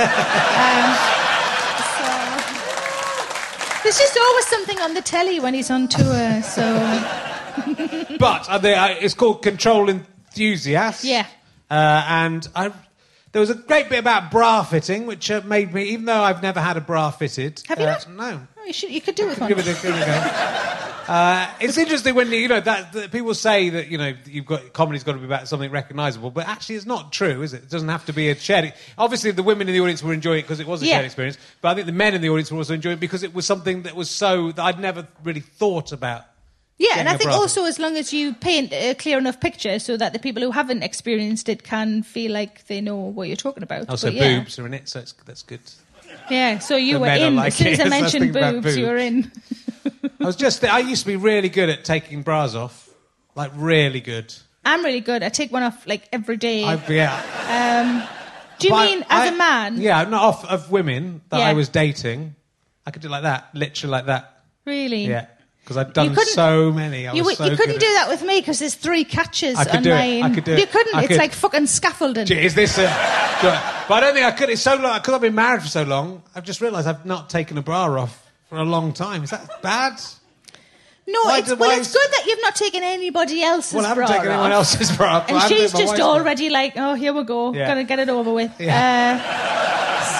So there's just always something on the telly when he's on tour. So, but it's called Control Enthusiast. Yeah. And there was a great bit about bra fitting, which made me, even though I've never had a bra fitted. Have you not? No. Oh, you could do with one. Give it a go. It's interesting when that people say that comedy's got to be about something recognisable, but actually it's not true, is it? It doesn't have to be a shared. Obviously, the women in the audience were enjoying it because it was a shared experience, but I think the men in the audience were also enjoying it because it was something that was that I'd never really thought about. Yeah, and I think also as long as you paint a clear enough picture so that the people who haven't experienced it can feel like they know what you're talking about. Also, boobs are in it, so that's good. Yeah, so you were in. As soon as I mentioned boobs, you were in. I used to be really good at taking bras off. Like, really good. I'm really good. I take one off, like, every day. Do you mean as a man? Yeah, not off of women that I was dating. I could do like that, literally like that. Really? Yeah. Because I'd done so many. You couldn't do that with me because there's 3 catches on mine. I could do it. You couldn't. It's like fucking scaffolding. Gee, is this but I don't think I could. It's so long. Because I've been married for so long, I've just realised I've not taken a bra off for a long time. Is that bad? No, it's good that you've not taken anybody else's bra off. Well, I haven't taken anyone else's bra off. And she's just already like, oh, here we go. Yeah. Gotta get it over with. Yeah.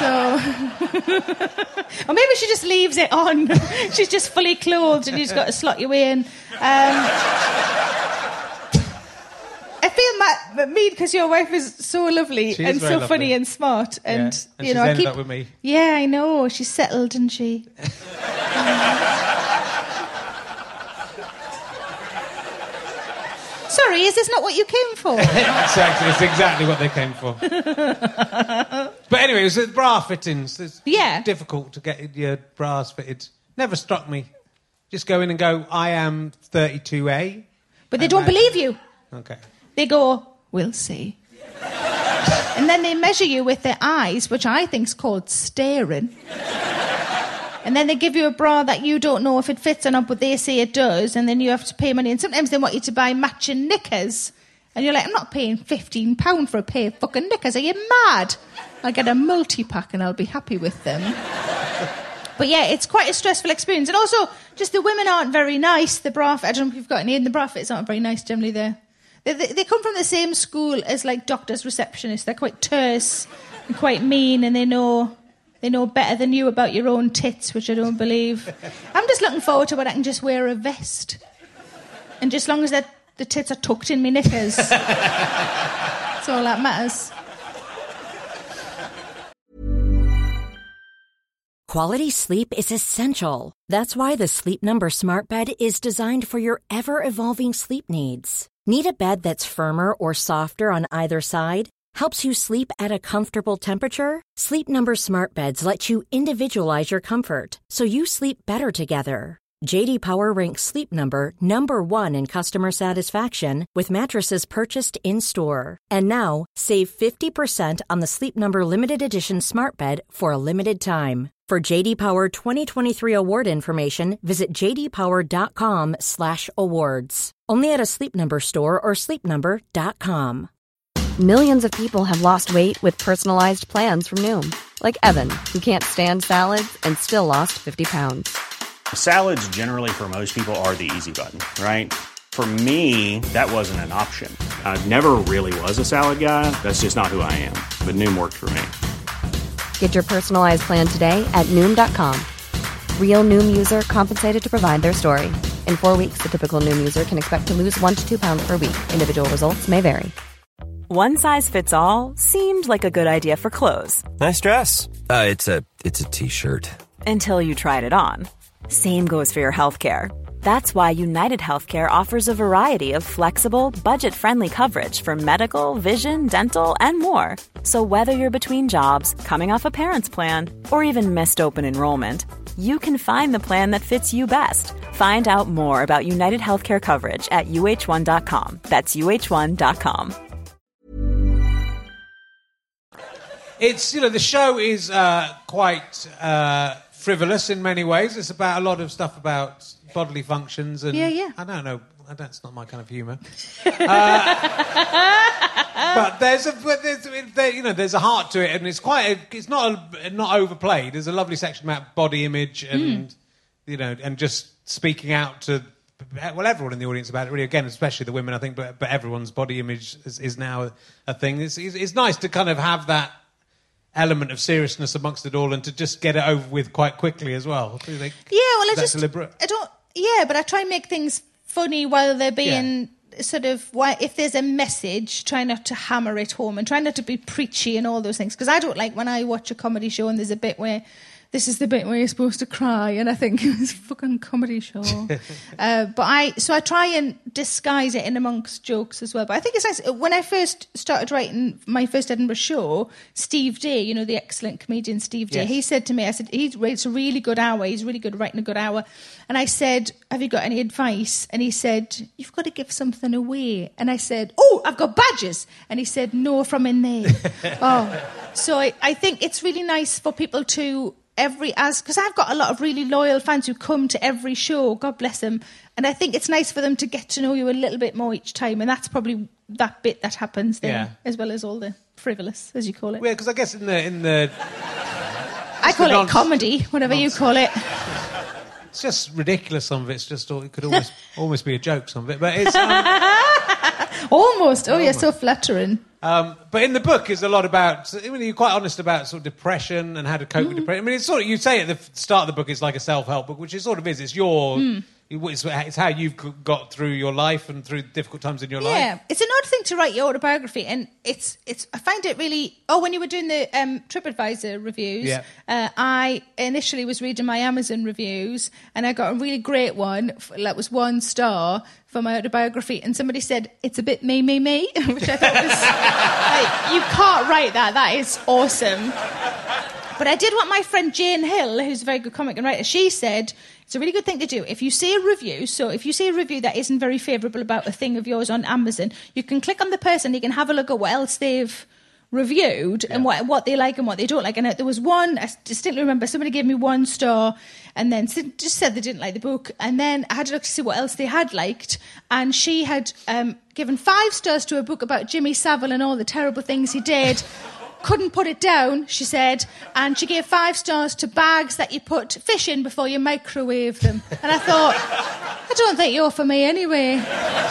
Or maybe she just leaves it on. She's just fully clothed and you just got to slot your way in. I feel mean because your wife is so lovely and so funny and smart. And she's ended up with me. Yeah, I know. She's settled, isn't she? Sorry, is this not what you came for? It's exactly what they came for. But anyway, it was the bra fittings. It's difficult to get your bras fitted. Never struck me. Just go in and go, I am 32A. But they don't believe you. Okay. They go, we'll see. And then they measure you with their eyes, which I think's called staring. And then they give you a bra that you don't know if it fits or not, but they say it does, and then you have to pay money. And sometimes they want you to buy matching knickers. And you're like, I'm not paying £15 for a pair of fucking knickers. Are you mad? I'll get a multi-pack and I'll be happy with them. But yeah, it's quite a stressful experience. And also, just the women aren't very nice. I don't know if you've got any in the bra fitters aren't very nice generally there. They come from the same school as, like, doctors' receptionists. They're quite terse and quite mean, and they know better than you about your own tits, which I don't believe. I'm just looking forward to when I can just wear a vest. And just as long as the tits are tucked in my knickers. That's all that matters. Quality sleep is essential. That's why the Sleep Number Smart Bed is designed for your ever-evolving sleep needs. Need a bed that's firmer or softer on either side? Helps you sleep at a comfortable temperature? Sleep Number Smart Beds let you individualize your comfort, so you sleep better together. J.D. Power ranks Sleep Number number 1 in customer satisfaction with mattresses purchased in-store. And now, save 50% on the Sleep Number Limited Edition Smart Bed for a limited time. For J.D. Power 2023 award information, visit jdpower.com/awards. Only at a Sleep Number store or sleepnumber.com. Millions of people have lost weight with personalized plans from Noom. Like Evan, who can't stand salads and still lost 50 pounds. Salads generally for most people are the easy button, right? For me, that wasn't an option. I never really was a salad guy. That's just not who I am. But Noom worked for me. Get your personalized plan today at Noom.com. Real Noom user compensated to provide their story. In 4 weeks, the typical Noom user can expect to lose 1 to 2 pounds per week. Individual results may vary. One size fits all seemed like a good idea for clothes. Nice dress. It's a t-shirt. Until you tried it on. Same goes for your healthcare. That's why United Healthcare offers a variety of flexible, budget-friendly coverage for medical, vision, dental, and more. So whether you're between jobs, coming off a parent's plan, or even missed open enrollment, you can find the plan that fits you best. Find out more about United Healthcare coverage at uh1.com. That's uh1.com. It's, the show is quite frivolous in many ways. It's about a lot of stuff about bodily functions and... Yeah. I don't know. It's not my kind of humour. But there's a heart to it, and it's it's not overplayed. There's a lovely section about body image and and just speaking out to everyone in the audience about it. Really, again, especially the women, I think, but everyone's body image is now a thing. It's nice to kind of have that element of seriousness amongst it all, and to just get it over with quite quickly as well. Do you think? Yeah, well, that's deliberate. Yeah, but I try and make things funny while they're being sort of, if there's a message, try not to hammer it home and try not to be preachy and all those things. Because I don't like when I watch a comedy show and there's a bit where, this is the bit where you're supposed to cry, and I think it's a fucking comedy show. But I try and disguise it in amongst jokes as well. But I think it's nice. When I first started writing my first Edinburgh show, Steve Day, the excellent comedian Steve Day, he said to me, I said, he writes a really good hour. He's really good at writing a good hour. And I said, have you got any advice? And he said, you've got to give something away. And I said, oh, I've got badges. And he said, no, from in there. So I think it's really nice for people to... because I've got a lot of really loyal fans who come to every show, God bless them, and I think it's nice for them to get to know you a little bit more each time, and that's probably that bit that happens there, as well as all the frivolous, as you call it. Yeah, because I guess in the I call it comedy, whatever you call it. It's just ridiculous. Some of it's just it could almost be a joke. Some of it, but it's almost. Oh, you're so flattering. But in the book is a lot about. You're quite honest about sort of depression and how to cope with depression. I mean, it's sort of, you say at the start of the book it's like a self-help book, which it sort of is. It's your. It's how you've got through your life and through difficult times in your life. Yeah, it's an odd thing to write your autobiography, and it's. I find it really. Oh, when you were doing the TripAdvisor reviews, I initially was reading my Amazon reviews, and I got a really great one that was 1 star for my autobiography, and somebody said it's a bit me, which I thought was you can't write that. That is awesome. But I did what my friend Jane Hill, who's a very good comic and writer, she said. It's a really good thing to do. If you see a review, so if you see a review that isn't very favourable about a thing of yours on Amazon, you can click on the person, you can have a look at what else they've reviewed and what they like and what they don't like. And there was one, I distinctly remember, somebody gave me 1 star and then just said they didn't like the book. And then I had to look to see what else they had liked. And she had given 5 stars to a book about Jimmy Savile and all the terrible things he did. Couldn't put it down, she said, and she gave 5 stars to bags that you put fish in before you microwave them. And I thought, I don't think you're for me anyway.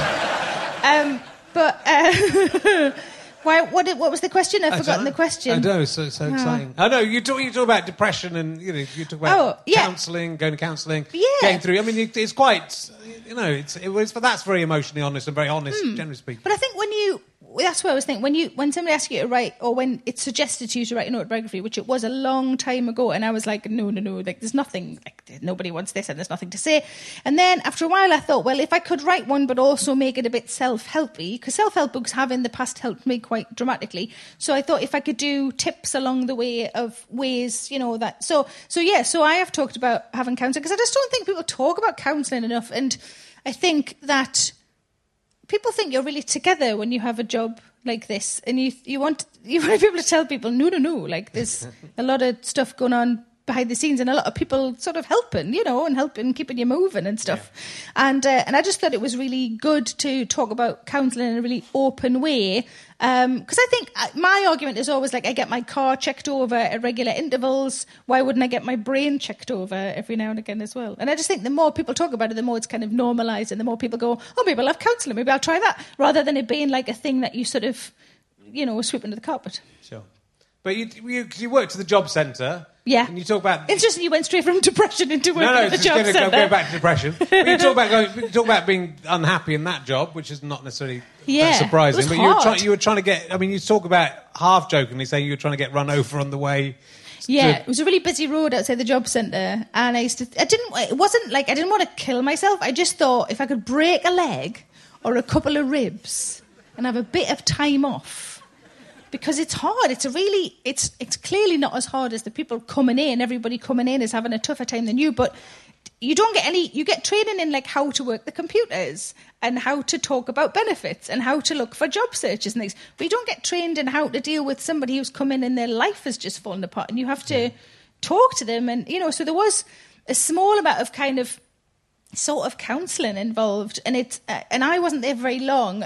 What was the question? I've forgotten the question. I know, so exciting. I know, you talk about depression and, you talk about counselling, going to counselling, getting through. I mean, it's quite, that's very emotionally honest and very honest, generally speaking. But I think that's what I was thinking. When somebody asks you to write, or when it's suggested to you to write an autobiography, which it was a long time ago, and I was like, no, like there's nothing, like nobody wants this, and there's nothing to say. And then after a while, I thought, well, if I could write one, but also make it a bit self-helpy, because self-help books have in the past helped me quite dramatically. So I thought if I could do tips along the way of ways, that. So I have talked about having counselling, because I just don't think people talk about counselling enough, and I think that. People think you're really together when you have a job like this, and you want to be able to tell people, no, like there's a lot of stuff going on behind the scenes, and a lot of people sort of helping, and helping, keeping you moving and stuff. Yeah. And I just thought it was really good to talk about counselling in a really open way, because I think my argument is always like, I get my car checked over at regular intervals. Why wouldn't I get my brain checked over every now and again as well? And I just think the more people talk about it, the more it's kind of normalised, and the more people go, oh, maybe I'll have counselling, maybe I'll try that, rather than it being like a thing that you sort of, sweep under the carpet. Sure. But you worked at the job centre. Yeah. And you talk about... Interesting, you went straight from depression into working at the job centre. Go back to depression. But you talk about being unhappy in that job, which is not necessarily that surprising. It was but you were trying to get... I mean, you talk about half-jokingly saying you were trying to get run over on the way... Yeah, it was a really busy road outside the job centre, and I didn't want to kill myself. I just thought if I could break a leg or a couple of ribs and have a bit of time off... Because it's hard. It's clearly not as hard as the people coming in. Everybody coming in is having a tougher time than you, but you don't get any... You get training in like how to work the computers and how to talk about benefits and how to look for job searches and things. But you don't get trained in how to deal with somebody who's come in and their life has just fallen apart, and you have to talk to them. And, so there was a small amount of kind of sort of counselling involved, and and I wasn't there very long,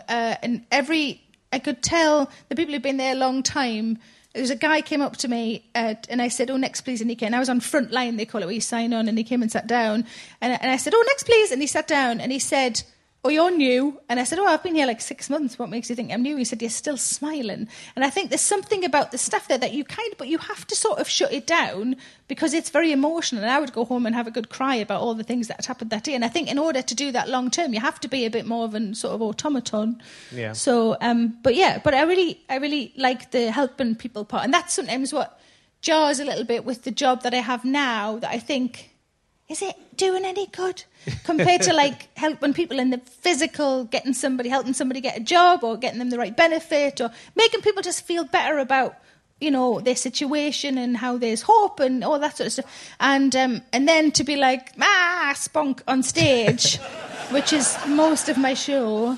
I could tell the people who'd been there a long time. There was a guy came up to me and I said, oh, next please, and he came. And I was on front line, they call it, where you sign on, and he came and sat down. And I said, oh, next please, and he sat down and he said, oh, you're new. And I said, oh, I've been here like 6 months. What makes you think I'm new? He said, you're still smiling. And I think there's something about the staff there that but you have to sort of shut it down because it's very emotional. And I would go home and have a good cry about all the things that had happened that day. And I think in order to do that long term, you have to be a bit more of an sort of automaton. Yeah. So, but I really like the helping people part. And that's sometimes what jars a little bit with the job that I have now, that I think, is it doing any good compared to like helping people in the physical, helping somebody get a job or getting them the right benefit or making people just feel better about, their situation and how there's hope and all that sort of stuff. And then to be like, spunk on stage, which is most of my show.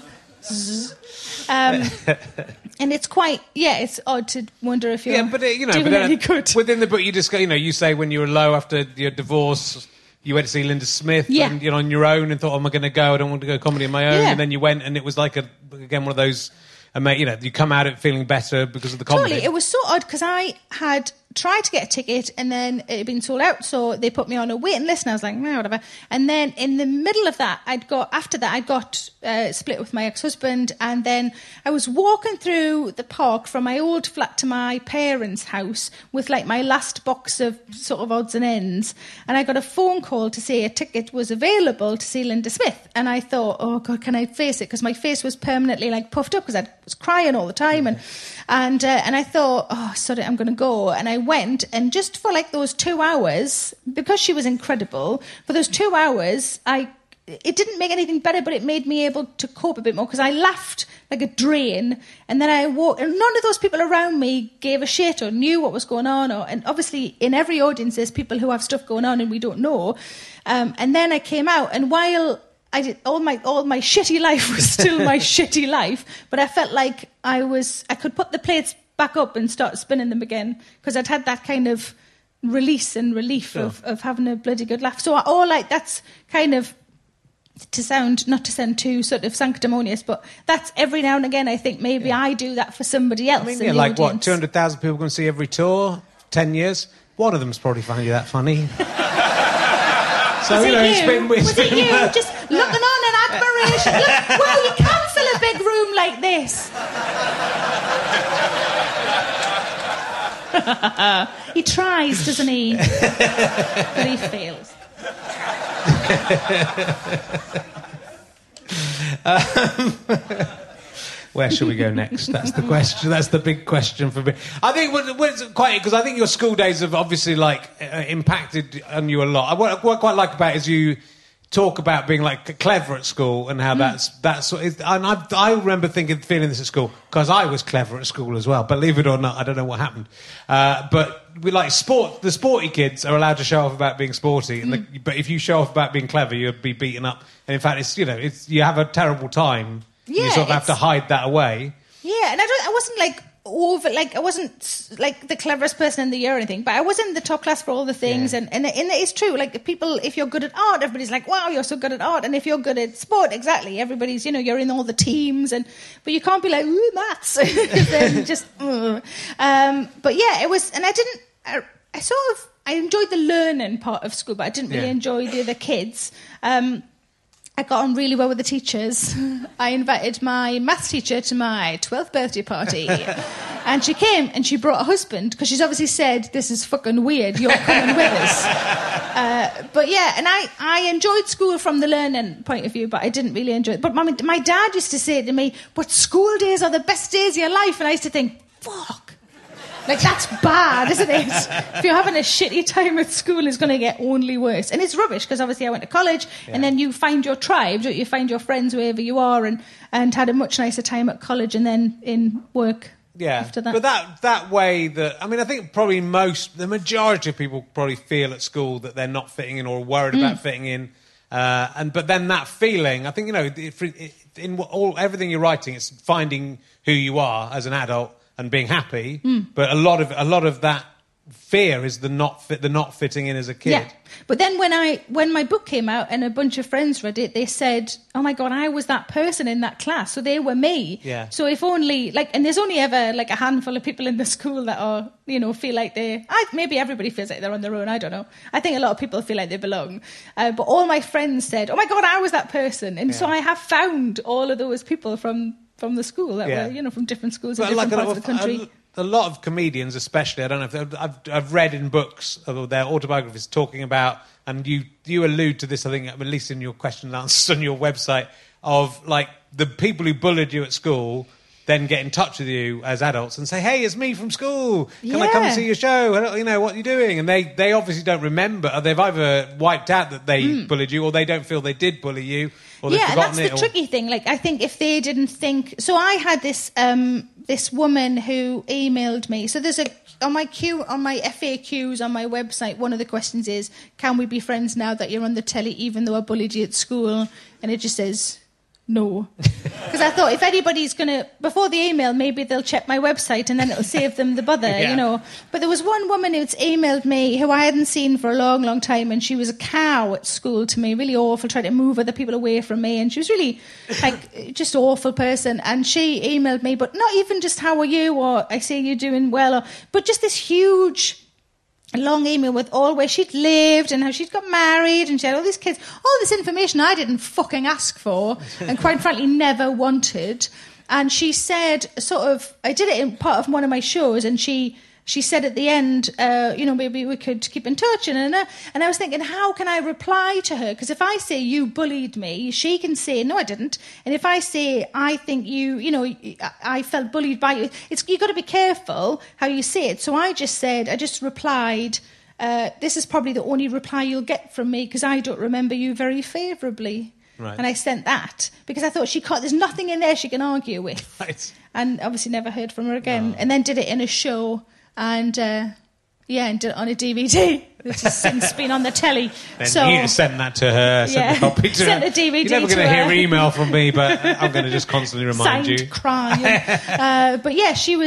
And it's quite, it's odd to wonder if you're doing any good. Within the book, you just go, you say when you were low after your divorce, you went to see Linda Smith and you're on your own and thought, am I going to go? I don't want to go comedy on my own. And then you went and it was like, one of those, you come out of it feeling better because of the comedy. Totally. It was so odd because I had tried to get a ticket and then it had been sold out, so they put me on a waiting list and I was like, whatever. And then in the middle of that, I got split with my ex-husband, and then I was walking through the park from my old flat to my parents' house with like my last box of sort of odds and ends, and I got a phone call to say a ticket was available to see Linda Smith, and I thought, oh God, can I face it? Because my face was permanently like puffed up because I was crying all the time, and I thought, oh, sorry, I'm going to go. And I went, and just for like those 2 hours, because she was incredible, for those 2 hours, it didn't make anything better, but it made me able to cope a bit more because I laughed like a drain, and then I walked, and none of those people around me gave a shit or knew what was going on, and obviously in every audience there's people who have stuff going on and we don't know. And then I came out, and while I did all my shitty life was still my shitty life, but I felt like I could put the plates back up and start spinning them again because I'd had that kind of release and relief of having a bloody good laugh. So that's kind of not to sound too sort of sanctimonious, but that's every now and again I think maybe I do that for somebody else. I mean, like audience. What, 200,000 people going to see every tour, 10 years? One of them's probably finding you that funny. So, was it you? Just looking on in admiration. Look, wow, you can fill a big room like this. He tries, doesn't he? But he fails. Where should we go next? That's the question. That's the big question for me. I think because I think your school days have obviously impacted on you a lot. What I quite like about it is you talk about being like clever at school and how that's. And I remember feeling this at school because I was clever at school as well. Believe it or not, I don't know what happened, but we like sport. The sporty kids are allowed to show off about being sporty, but if you show off about being clever, you'll be beaten up. And in fact, it's you have a terrible time. Yeah, you sort of have to hide that away. Yeah, and I wasn't I wasn't like the cleverest person in the year or anything, but I was in the top class for all the things, and it's true. Like people, if you're good at art, everybody's like, "Wow, you're so good at art," and if you're good at sport, exactly, everybody's you're in all the teams, but you can't be like, "Ooh, maths," then just. But yeah, it was, and I enjoyed the learning part of school, but I didn't really enjoy the other kids. I got on really well with the teachers. I invited my maths teacher to my 12th birthday party. And she came and she brought a husband because she's obviously said, this is fucking weird, you're coming with us. But yeah, and I enjoyed school from the learning point of view, but I didn't really enjoy it. But my dad used to say to me, but school days are the best days of your life. And I used to think, fuck. Like, that's bad, isn't it? If you're having a shitty time at school, it's going to get only worse. And it's rubbish, because obviously I went to college, and then you find your tribe, don't you? Find your friends wherever you are, and had a much nicer time at college and then in work after that. But that way that... I mean, I think probably the majority of people probably feel at school that they're not fitting in or worried about fitting in. But then that feeling, I think, in everything you're writing, it's finding who you are as an adult and being happy, but a lot of that fear is the not fitting in as a kid. Yeah. But then when my book came out and a bunch of friends read it, they said, "Oh my God, I was that person in that class." So they were me. Yeah. So if only and there's only ever a handful of people in the school that are, feel like maybe everybody feels like they're on their own. I don't know. I think a lot of people feel like they belong. But all my friends said, "Oh my God, I was that person." And so I have found all of those people from the school that were, from different schools in different parts of the country. A lot of comedians, especially, I don't know if I've read in books of their autobiographies talking about, and you allude to this, I think, at least in your question and answers on your website, of the people who bullied you at school then get in touch with you as adults and say, "Hey, it's me from school. Can I come and see your show? What are you doing?" And they obviously don't remember. They've either wiped out that they bullied you, or they don't feel they did bully you, or they've forgotten and that's the tricky thing. I think if they didn't think... So I had this woman who emailed me. So there's on my FAQs on my website, one of the questions is, "Can we be friends now that you're on the telly, even though I bullied you at school?" And it just says... no. Because I thought if anybody's going to... Before the email, maybe they'll check my website and then it'll save them the bother, But there was one woman who'd emailed me who I hadn't seen for a long, long time, and she was a cow at school to me, really awful, trying to move other people away from me. And she was really, just awful person. And she emailed me, but not even just, "How are you?" or "I see you're doing well," but just this huge... a long email with all where she'd lived and how she'd got married and she had all these kids, all this information I didn't fucking ask for and quite frankly never wanted. And she said, I did it in part of one of my shows, and she said at the end, maybe we could keep in touch. And I was thinking, how can I reply to her? Because if I say "you bullied me," she can say, "No, I didn't." And if I say, "I think I felt bullied by you," you've got to be careful how you say it. So I just replied, "This is probably the only reply you'll get from me because I don't remember you very favourably." Right. And I sent that because I thought there's nothing in there she can argue with. Right. And obviously never heard from her again. No. And then did it in a show. And and did it on a DVD, which has since been on the telly. Then you send that to her, send the copy to send her. The DVD You're never going to hear email from me, but I'm going to just constantly remind you. Crying. But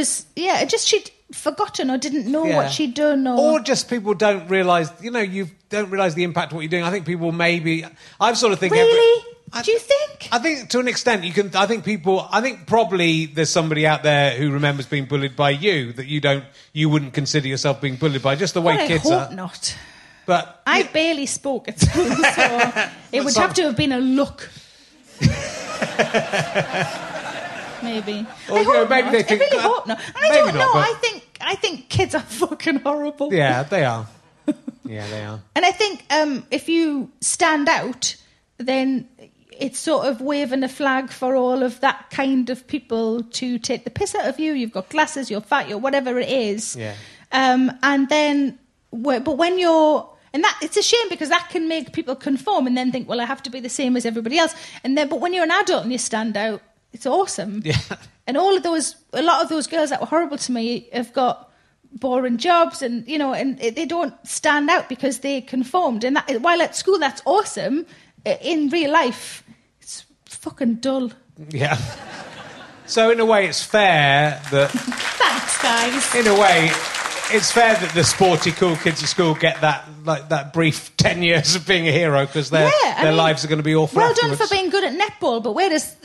she'd forgotten or didn't know what she'd done. Or just people don't realise, you don't realise the impact of what you're doing. I think people maybe... I've sort of think... Really? Do you think? I think to an extent you can... I think probably there's somebody out there who remembers being bullied by you that you wouldn't consider yourself being bullied by, just the way kids are. I hope not. But I barely spoke at school, so it would have to have been a look. Maybe. I really hope not. I don't know. I think kids are fucking horrible. Yeah, they are. Yeah, they are. And I think if you stand out, then it's sort of waving a flag for all of that kind of people to take the piss out of you. You've got glasses, you're fat, you're whatever it is. Yeah. And then, but when you're... And that it's a shame because that can make people conform and then think, well, I have to be the same as everybody else. But when you're an adult and you stand out, it's awesome. Yeah. And a lot of those girls that were horrible to me have got boring jobs and, and they don't stand out because they conformed. And while at school that's awesome, in real life, it's fucking dull. Yeah. So in a way, it's fair that... Thanks, guys. In a way... It's fair that the sporty, cool kids at school get that brief 10 years of being a hero because their lives are going to be awful. Well afterwards. done for being good at netball, but where does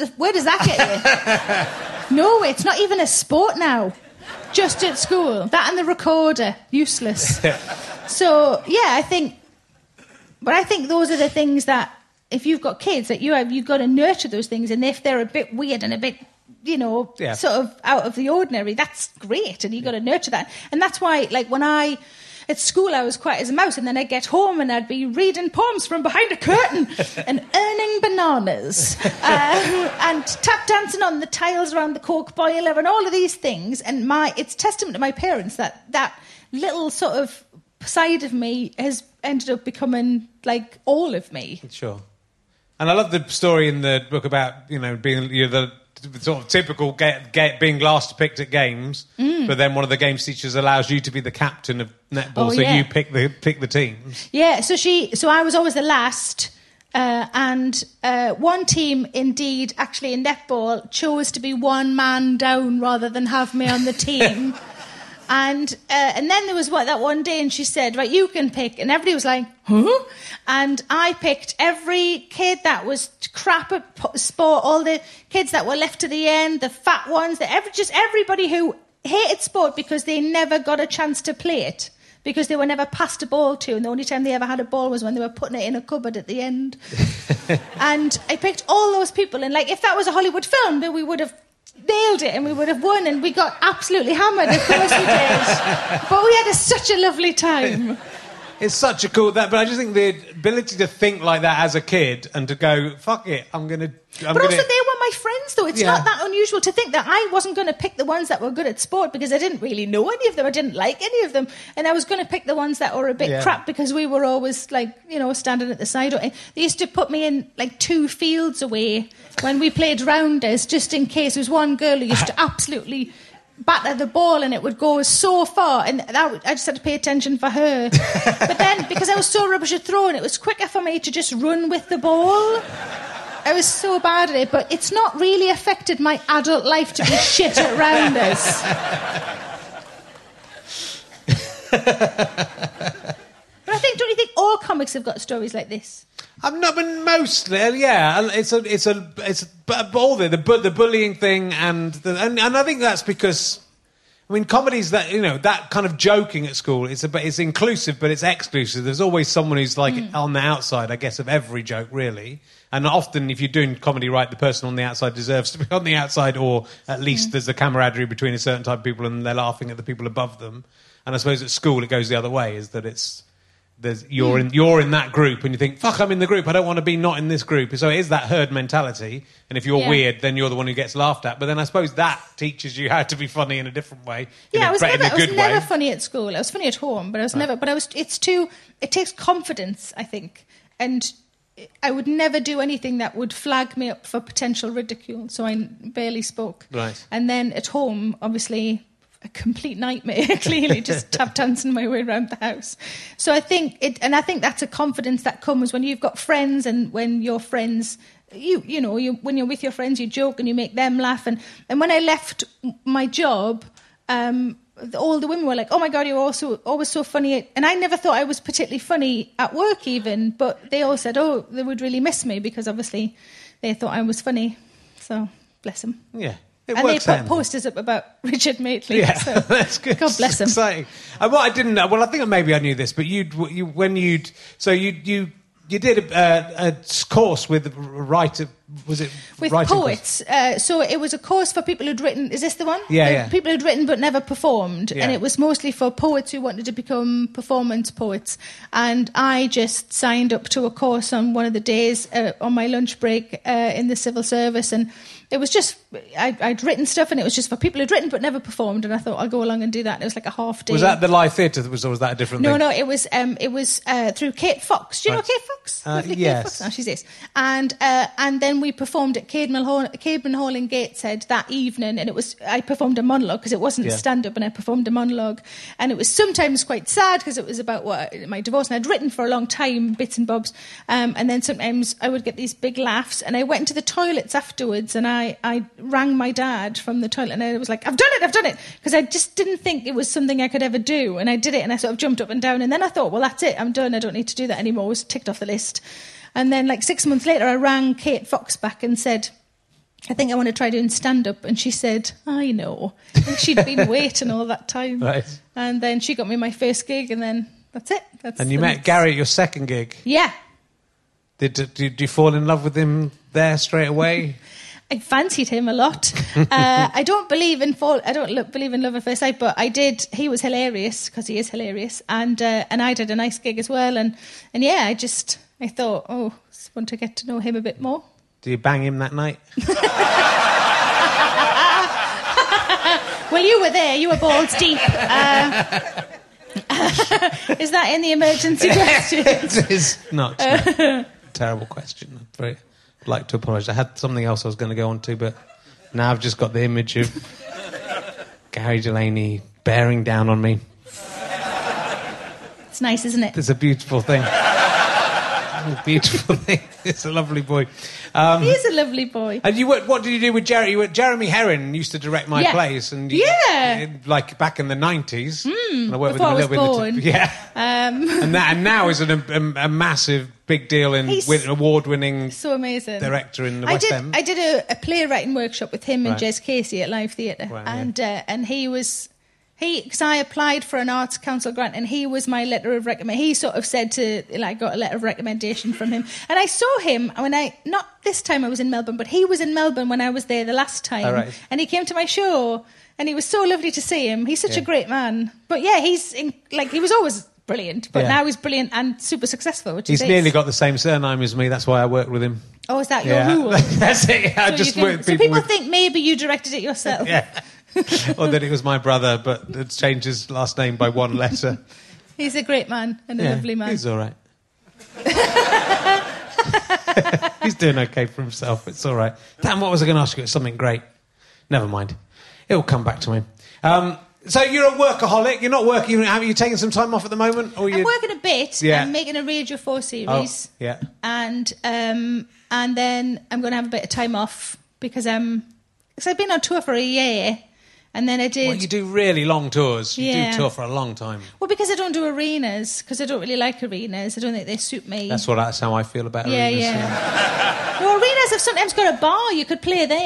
that get you? No, it's not even a sport now. Just at school, that and the recorder, useless. So I think those are the things that if you've got kids that you've got to nurture those things, and if they're a bit weird and a bit. Sort of out of the ordinary, that's great, and you've got to nurture that. And that's why, when at school, I was quiet as a mouse, and then I'd get home and I'd be reading poems from behind a curtain and earning bananas and tap dancing on the tiles around the Coke boiler and all of these things. And it's testament to my parents that little sort of side of me has ended up becoming all of me. Sure. And I love the story in the book about being the sort of typical being last picked at games, but then one of the games teachers allows you to be the captain of netball, you pick the teams. Yeah, so I was always the last, and one team indeed, actually in netball, chose to be one man down rather than have me on the team. And then there was that one day, and she said, right, you can pick. And everybody was like, huh? And I picked every kid that was crap at sport, all the kids that were left to the end, the fat ones, just everybody who hated sport because they never got a chance to play it, because they were never passed a ball to, and the only time they ever had a ball was when they were putting it in a cupboard at the end. And I picked all those people, and like, if that was a Hollywood film, then we would have nailed it and we would have won, and we got absolutely hammered, of course we did. But we had such a lovely time. It's such a cool that, but I just think the ability to think like that as a kid and to go, fuck it, but also they were my friends, though. It's not that unusual to think that I wasn't going to pick the ones that were good at sport because I didn't really know any of them. I didn't like any of them. And I was going to pick the ones that were a bit crap because we were always, like, you know, standing at the side. They used to put me in, like, 2 fields away when we played rounders, just in case. There was one girl who used to absolutely batter the ball and it would go so far, and I just had to pay attention for her. But then, because I was so rubbish at throwing, it was quicker for me to just run with the ball. I was so bad at it, but it's not really affected my adult life to be shit at rounders. But don't you think all comics have got stories like this? I'm not, but mostly, yeah. It's all there. The bullying thing, and I think that's because, I mean, comedy's that, you know, that kind of joking at school. It's inclusive, but it's exclusive. There's always someone who's like on the outside, I guess, of every joke, really. And often, if you're doing comedy right, the person on the outside deserves to be on the outside, or at least there's a camaraderie between a certain type of people, and they're laughing at the people above them. And I suppose at school it goes the other way, is that you're in that group and you think, fuck, I'm in the group, I don't want to be not in this group. So it is that herd mentality, and if you're weird, then you're the one who gets laughed at. But then I suppose that teaches you how to be funny in a different way. I was never funny at school. I was funny at home, but I was never. But it takes confidence, I think, and I would never do anything that would flag me up for potential ridicule. So I barely spoke. Right. And then at home, obviously, a complete nightmare, clearly, just tap dancing my way around the house. So I think that's a confidence that comes when you've got friends, and when your friends, when you're with your friends, you joke and you make them laugh. And when I left my job, all the women were like, oh my God, you're also always so funny. And I never thought I was particularly funny at work even, but they all said, oh, they would really miss me because obviously they thought I was funny. So bless them. Yeah. They put posters up about Richard Madeley. Yeah, so that's good. God bless him. Exciting. What I didn't know, well, I think maybe I knew this, but you did a course with writer. Was it with poets? So it was a course for people who'd written. Is this the one? Yeah. People who'd written but never performed, and it was mostly for poets who wanted to become performance poets. And I just signed up to a course on one of the days on my lunch break in the civil service, and it was just I'd written stuff, and it was just for people who'd written but never performed. And I thought I'll go along and do that. And it was like a half day. Was that the live theatre? Or was that a different thing? No, it was through Kate Fox. Do you know Kate Fox? Yes. Kate Fox? No, she's this. And then we performed at Caedmon Hall in Gateshead that evening, and I performed a monologue because it wasn't stand-up, and I performed a monologue, and it was sometimes quite sad because it was about my divorce, and I'd written for a long time, bits and bobs, and then sometimes I would get these big laughs, and I went into the toilets afterwards, and I rang my dad from the toilet, and I was like, I've done it, because I just didn't think it was something I could ever do, and I did it, and I sort of jumped up and down, and then I thought, well, that's it, I'm done, I don't need to do that anymore. It was ticked off the list. And then, like 6 months later, I rang Kate Fox back and said, I think I want to try doing stand-up. And she said, I know. And she'd been waiting all that time. Right. And then she got me my first gig, and then that's it. And you met Gary at your second gig? Yeah. Did you fall in love with him there straight away? I fancied him a lot. I don't believe in love at first sight, but I did. He was hilarious, because he is hilarious, and I did a nice gig as well. And yeah, I thought, I want to get to know him a bit more. Did you bang him that night? Well, you were there. You were balls deep. Is that in the emergency question? It is not. A terrible question. I'd like to apologise. I had something else I was going to go on to, but now I've just got the image of Gary Delaney bearing down on me. It's nice, isn't it? It's a beautiful thing. Beautiful thing. It's a lovely boy. He is a lovely boy. And what did you do with Jeremy? Jeremy Herrin used to direct my plays, and like back in the 90s. And I worked with him a little bit. And now is a massive big deal in award-winning. So amazing director in the West End. I did a playwriting workshop with him and Jez Casey at Live Theatre, and he was. Because I applied for an Arts Council grant, and he was my letter of recommendation. He sort of said got a letter of recommendation from him. And I saw him not this time I was in Melbourne, but he was in Melbourne when I was there the last time. Oh, right. And he came to my show, and he was so lovely to see him. He's such a great man. But yeah, he was always brilliant, but now he's brilliant and super successful, which he's nearly got the same surname as me. That's why I worked with him. Oh, is that your rule? That's it. So people think maybe you directed it yourself. Yeah. Or that it was my brother, but had changed his last name by one letter. He's a great man and a lovely man. He's all right. He's doing okay for himself. It's all right. Damn, what was I going to ask you? It's something great. Never mind. It'll come back to me. So you're a workaholic. You're not working. Have you taken some time off at the moment? Or I'm working a bit. Yeah. I'm making a Radio 4 series. Oh, yeah. And then I'm going to have a bit of time off because I've been on tour for a year. And then I did... Well, you do really long tours. You do tour for a long time. Well, because I don't do arenas, because I don't really like arenas. I don't think they suit me. That's how I feel about arenas. Yeah. Well, arenas have sometimes got a bar. You could play there.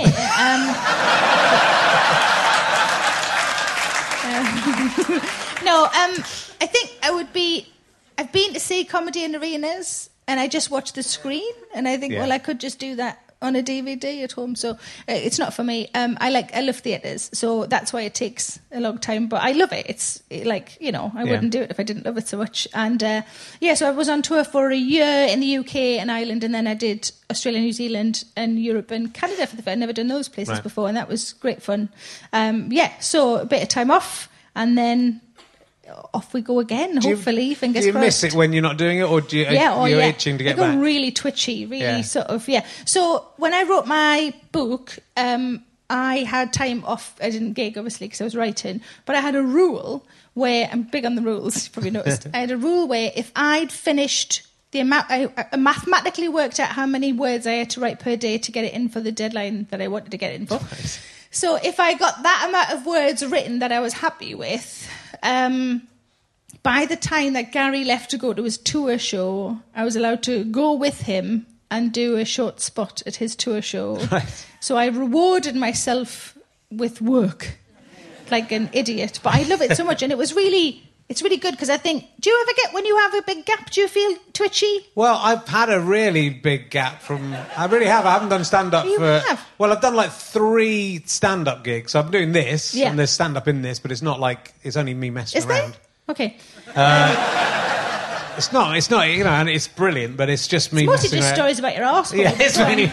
I think I would be... I've been to see comedy in arenas, and I just watch the screen, and I think, well, I could just do that on a DVD at home, so it's not for me. I love theatres, so that's why it takes a long time, but I love it. It's I wouldn't do it if I didn't love it so much. And so I was on tour for a year in the UK and Ireland, and then I did Australia, New Zealand and Europe and Canada for the first. I'd never done those places before, and that was great fun. So a bit of time off, and then off we go again, hopefully, fingers crossed. Do you miss it when you're not doing it, or you're itching to get back? I go really twitchy, So when I wrote my book, I had time off. I didn't gig, obviously, because I was writing, but I had a rule where, I'm big on the rules, you probably noticed, I had a rule where if I'd finished the amount, I mathematically worked out how many words I had to write per day to get it in for the deadline that I wanted to get it in for. Nice. So if I got that amount of words written that I was happy with... by the time that Gary left to go to his tour show, I was allowed to go with him and do a short spot at his tour show. Right. So I rewarded myself with work like an idiot. But I love it so much, and it's really good because I think, do you ever get, when you have a big gap, do you feel twitchy? Well, I've had a really big gap I really have. I haven't done stand-up Well, I've done like 3 stand-up gigs. So I'm doing this, and there's stand-up in this, but it's not like, it's only me messing around. There? Okay. It's not, and it's brilliant, but it's just me it's messing around. It's mostly just stories about your arsehole. Yeah, it's mainly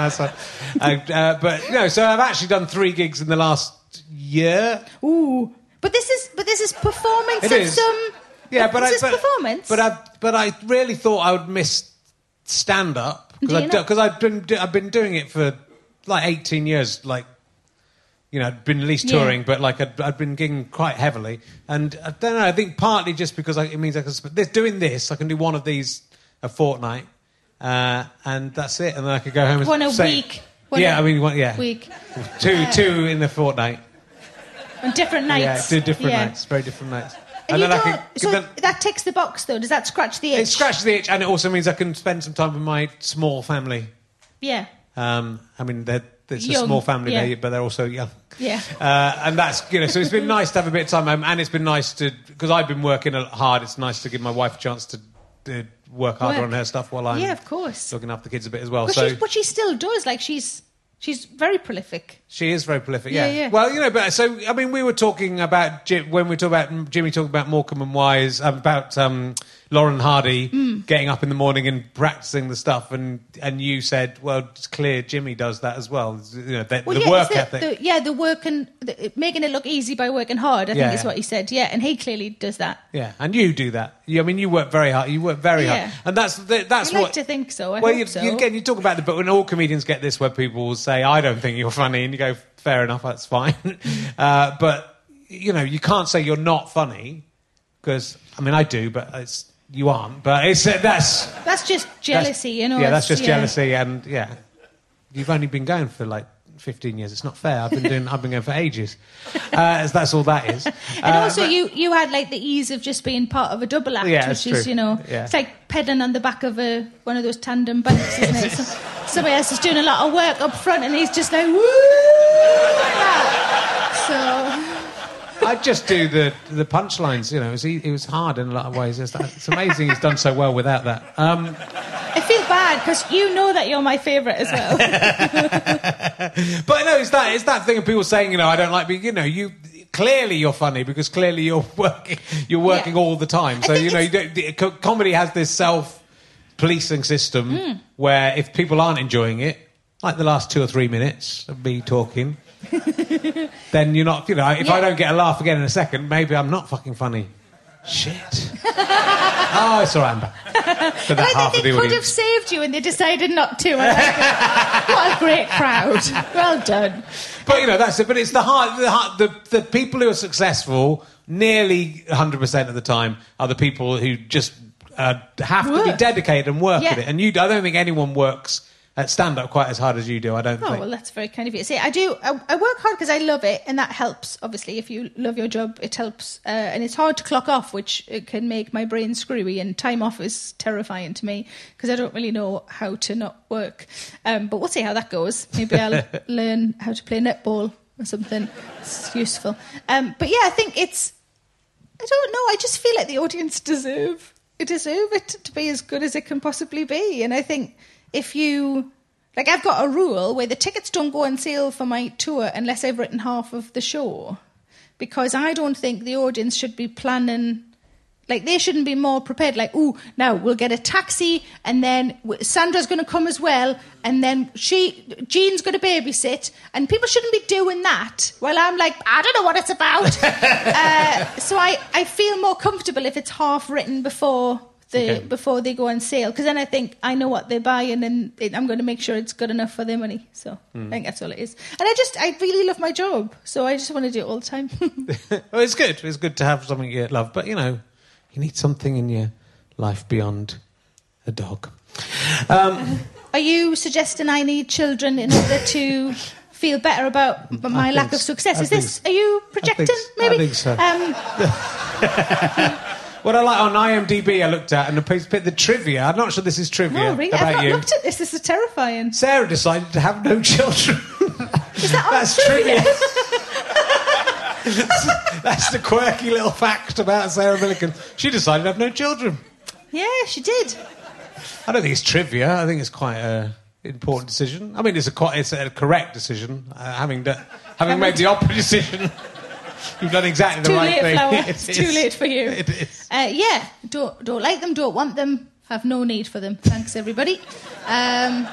but so I've actually done 3 gigs in the last year. Ooh. But this is performance of some... Yeah, performance. But I really thought I would miss stand-up because I've been doing it for like 18 years. I'd been at least touring, but I'd been gigging quite heavily, and I don't know. I think partly just because it means I can doing this. I can do one of these a fortnight, and that's it, and then I could go home and week. Week. Two in the fortnight. On different nights. Yeah, 2 different nights, very different nights. And then that ticks the box, though. Does that scratch the itch? It scratches the itch, and it also means I can spend some time with my small family. Yeah. It's a small family, but they're also young. Yeah. And that's, so it's been nice to have a bit of time home, and it's been nice because I've been working hard, it's nice to give my wife a chance to work harder on her stuff while I'm of course. looking after the kids a bit as well. But she still does, she's very prolific. She is very prolific, yeah. Well, we were talking about, when we talk about Jimmy talking about Morecambe and Wise, about Lauren Hardy getting up in the morning and practicing the stuff, and you said, well, it's clear Jimmy does that as well. The work ethic. The work and making it look easy by working hard, I think is what he said. Yeah, and he clearly does that. Yeah, and you do that. You work very hard. You work very hard, and that's what. I like to think so. I hope so. Again, you talk about the book, and all comedians get this, where people will say, "I don't think you're funny," and you go, "Fair enough, that's fine." But you can't say you're not funny because I do, but it's. you aren't. But it's That's just jealousy, you know. Yeah, that's just jealousy, and you've only been going for like 15 years. It's not fair. I've been going for ages. That's all that is. And also, you had like the ease of just being part of a double act, which is, you know, it's like pedaling on the back of one of those tandem bikes, isn't it? Somebody else is doing a lot of work up front, and he's just like, woo, like that. So I just do the punchlines. You know, it was hard in a lot of ways. It's amazing he's done so well without that. I feel bad because you know that you're my favourite as well. But no, it's that thing of people saying, you know, I don't like being, you know, clearly you're funny because clearly you're working all the time. So you know, comedy has this self-policing system where if people aren't enjoying it, like the last 2 or 3 minutes of me talking, then you're not, you know, if I don't get a laugh again in a second, maybe I'm not fucking funny. Shit. Oh, it's all right, I'm back. But I think they could have saved you and they decided not to. I like it. What a great crowd. Well done. But, you know, that's it. But it's the people who are successful nearly 100% of the time are the people who just have to be dedicated and work at it. And I don't think anyone works at stand-up quite as hard as you do, I don't think. Oh, well, that's very kind of you. See, I work hard because I love it, and that helps. Obviously, if you love your job, it helps. And it's hard to clock off, which it can make my brain screwy, and time off is terrifying to me because I don't really know how to not work. But we'll see how that goes. Maybe I'll learn how to play netball or something. It's useful. But yeah, I think I don't know, I just feel like the audience deserve it to be as good as it can possibly be. And I think if you... Like, I've got a rule where the tickets don't go on sale for my tour unless I've written half of the show. Because I don't think the audience should be planning... Like, they shouldn't be more prepared. Like, ooh, now we'll get a taxi, and then Sandra's going to come as well, and then Jean's going to babysit, and people shouldn't be doing that. Well, I'm like, I don't know what it's about. So I feel more comfortable if it's half written before they go on sale, because then I think I know what they're buying, and I'm going to make sure it's good enough for their money. So I think that's all it is. And I really love my job, so I just want to do it all the time. Well, it's good. It's good to have something you love, but, you know, you need something in your life beyond a dog. Are you suggesting I need children in order to feel better about my lack of success? Are you projecting, maybe? I think so. What I like on IMDb, I looked at, and the trivia. I'm not sure this is trivia. No, really? About I've not you. looked at this. This is terrifying. Sarah decided to have no children. Is that That's trivia. That's the quirky little fact about Sarah Millican. She decided to have no children. Yeah, she did. I don't think it's trivia. I think it's quite an important decision. I mean, it's a correct decision. Having made the opposite decision, you've done exactly the right thing. It's too late for you. It is. Don't like them, don't want them, have no need for them. Thanks, everybody. And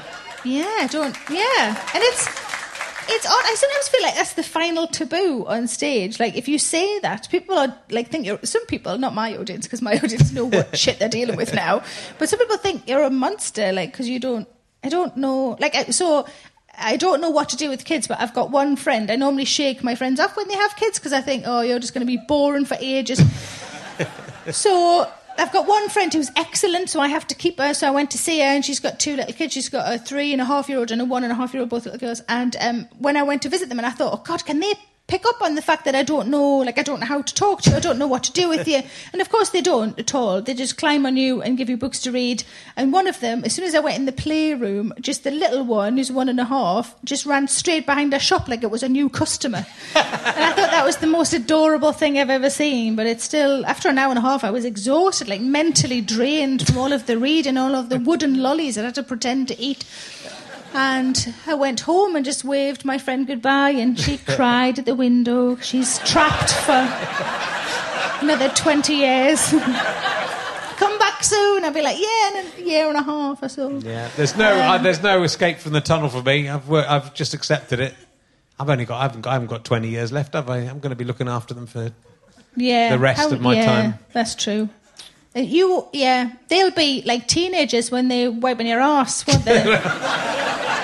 it's odd. I sometimes feel like that's the final taboo on stage. Like, if you say that, people are like think you're... Some people, not my audience, because my audience know what shit they're dealing with now. But some people think you're a monster, like, because you don't... I don't know... Like, so I don't know what to do with kids, but I've got one friend. I normally shake my friends off when they have kids because I think, oh, you're just going to be boring for ages. So... I've got one friend who's excellent, so I have to keep her. So I went to see her, and she's got 2 little kids. She's got a 3.5-year-old and a 1.5-year-old, both little girls. And when I went to visit them, and I thought, oh, God, can they pick up on the fact that I don't know how to talk to you, I don't know what to do with you? And, of course, they don't at all. They just climb on you and give you books to read. And one of them, as soon as I went in the playroom, just the little one, who's 1.5, just ran straight behind her shop like it was a new customer. And I thought that was the most adorable thing I've ever seen. But it's still, after an hour and a half, I was exhausted, like mentally drained from all of the reading, all of the wooden lollies I had to pretend to eat. And I went home and just waved my friend goodbye, and she cried at the window. She's trapped for another 20 years. Come back soon. I'll be like, yeah, in a year and a half or so. Yeah, there's no escape from the tunnel for me. I've just accepted it. I haven't got 20 years left, have I? I'm going to be looking after them for the rest of my time. That's true. They'll be like teenagers when they're wiping your arse, won't they?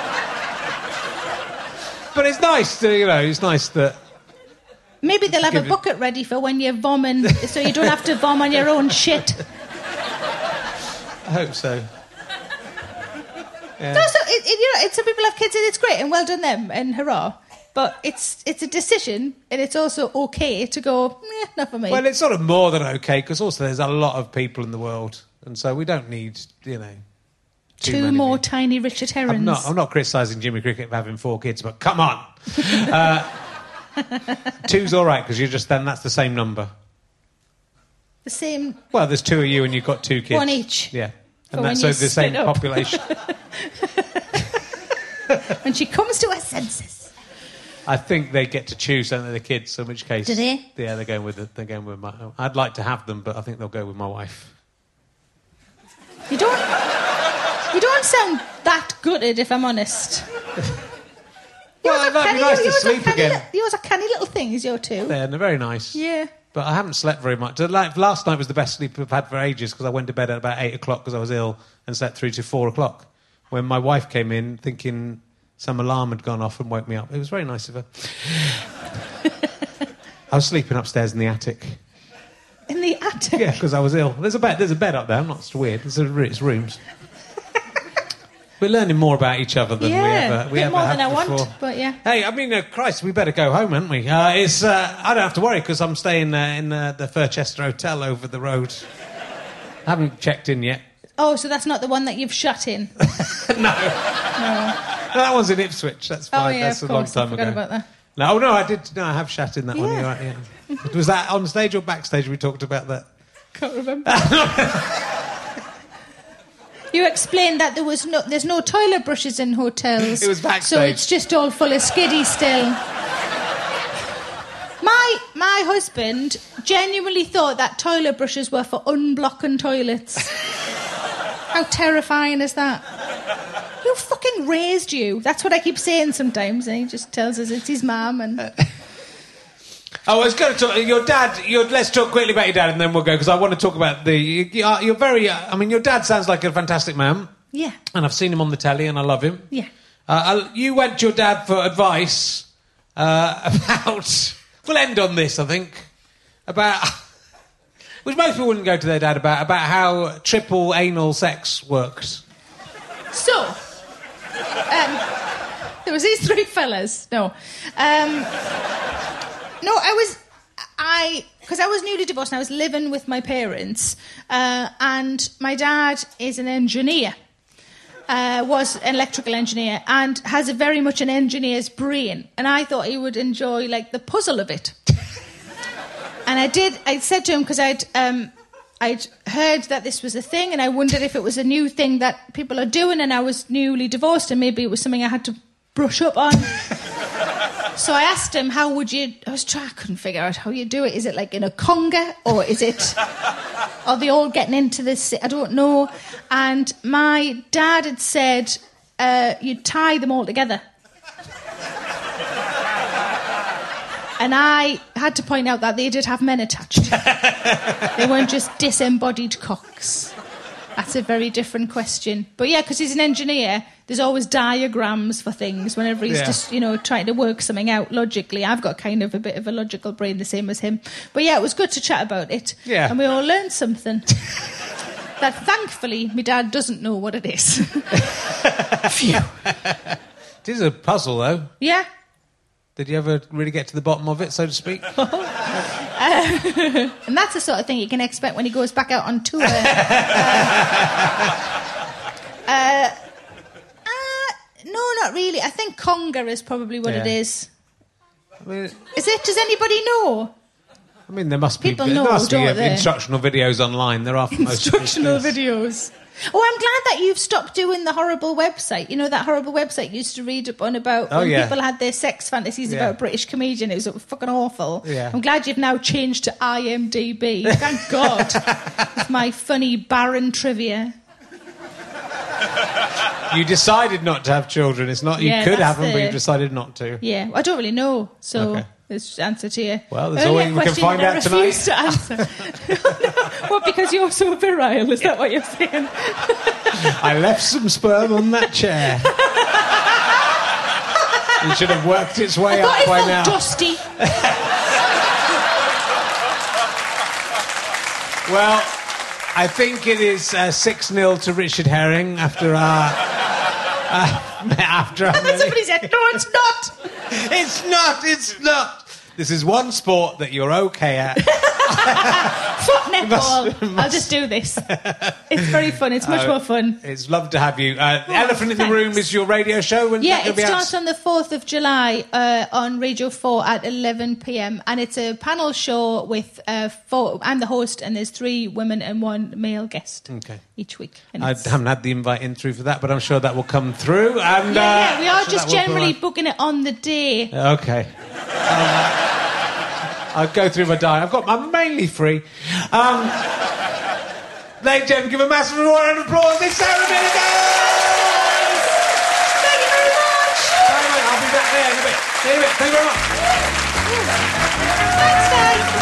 But it's nice that... Maybe they'll have a bucket ready for when you're vomiting, so you don't have to vom on your own shit. I hope so. Yeah. No, so some people have kids and it's great and well done them and hurrah. But it's a decision and it's also okay to go, not for me. Well, it's sort of more than okay because also there's a lot of people in the world, and so we don't need, two more tiny Richard Herons. I'm not criticising Jimmy Cricket for having 4 kids, but come on. 2's all right because that's the same number. The same. Well, there's 2 of you and you've got 2 kids. 1 each. Yeah, and that's so the same population. When she comes to her senses. I think they get to choose, don't they, the kids? In which case, do they? Yeah, they're going with my. I'd like to have them, but I think they'll go with my wife. You don't sound that gutted, if I'm honest. Well, that'd be nice to sleep again. Yours are canny little things, your 2. They're very nice. Yeah. But I haven't slept very much. Last night was the best sleep I've had for ages because I went to bed at about 8 o'clock because I was ill and slept through to 4 o'clock. When my wife came in thinking some alarm had gone off and woke me up. It was very nice of her. I was sleeping upstairs in the attic. In the attic? Yeah, because I was ill. There's a bed up there. I'm not weird. It's rooms. We're learning more about each other than we ever have more than I before. want, but yeah. Hey, I mean, Christ, we better go home, haven't we? I don't have to worry because I'm staying in the Furchester Hotel over the road. I haven't checked in yet. Oh, so that's not the one that you've shut in? No, that one's in Ipswich. That's fine. Oh, yeah, that's of a long course. time I forgot ago. about that. No, I did. No, I have shat in that one. You're right, yeah. Was that on stage or backstage? We talked about that. Can't remember. You explained that there's no toilet brushes in hotels. It was backstage. So it's just all full of skiddy still. My husband genuinely thought that toilet brushes were for unblocking toilets. How terrifying is that? Who fucking raised you? That's what I keep saying sometimes, and he just tells us it's his mum and... I was going to talk... Your dad... let's talk quickly about your dad and then we'll go, because I want to talk about you're very... your dad sounds like a fantastic man. Yeah. And I've seen him on the telly and I love him. Yeah. You went to your dad for advice about... We'll end on this, I think. About... Which most people wouldn't go to their dad about how triple anal sex works. So... there was these 3 fellas. No. Because I was newly divorced and I was living with my parents, and my dad is an engineer, was an electrical engineer, and has very much an engineer's brain. And I thought he would enjoy, the puzzle of it. And I said to him, because I'd heard that this was a thing, and I wondered if it was a new thing that people are doing, and I was newly divorced, and maybe it was something I had to brush up on. So I asked him, I couldn't figure out how you do it. Is it like in a conga, or is it... Are they all getting into this? I don't know. And my dad had said you'd tie them all together. And I had to point out that they did have men attached. They weren't just disembodied cocks. That's a very different question. But yeah, because he's an engineer, there's always diagrams for things whenever he's just, trying to work something out logically. I've got kind of a bit of a logical brain, the same as him. But yeah, it was good to chat about it. Yeah. And we all learned something. That thankfully my dad doesn't know what it is. Phew. It is a puzzle, though. Yeah. Did you ever really get to the bottom of it, so to speak? And that's the sort of thing you can expect when he goes back out on tour. No, not really. I think conga is probably what it is. Is it? Does anybody know? I mean, there must be instructional videos online. There are for most instructional videos. Oh, I'm glad that you've stopped doing the horrible website. You know, that horrible website you used to read up on about when people had their sex fantasies about a British comedian. It was fucking awful. Yeah. I'm glad you've now changed to IMDb. Thank God. With my funny, barren trivia. You decided not to have children. It's not... You could have them, but you decided not to. Yeah, I don't really know, so... This answer to you. Well, there's always we can find out tonight. To answer. What, because you're so virile? Is that what you're saying? I left some sperm on that chair. It should have worked its way up by now. Dusty. Well, I think it is 6-0 to Richard Herring after our... after our... Somebody said, no, it's not. It's not. This is one sport that you're okay at. Foot netball. I'll just do this. It's very fun. It's much more fun. It's lovely to have you. Elephant in the Room is your radio show? It starts on the 4th of July on Radio 4 at 11 p.m. And it's a panel show with I'm the host, and there's 3 women and 1 male guest each week. And I haven't had the invite in through for that, but I'm sure that will come through. And, we are just generally booking it on the day. Okay. I'll go through my diary. I'm mainly free. Ladies and gentlemen, give a massive round of applause. It's Sarah Milligan! Thank you very much. I'll be back there in a bit. See you in a bit. Thank you very much. Thanks, guys.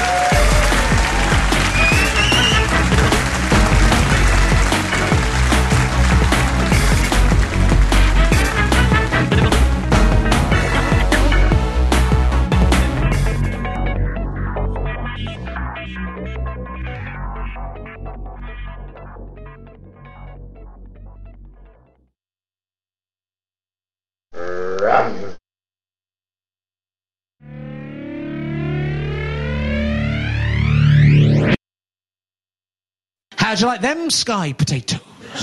How'd you like them sky potatoes?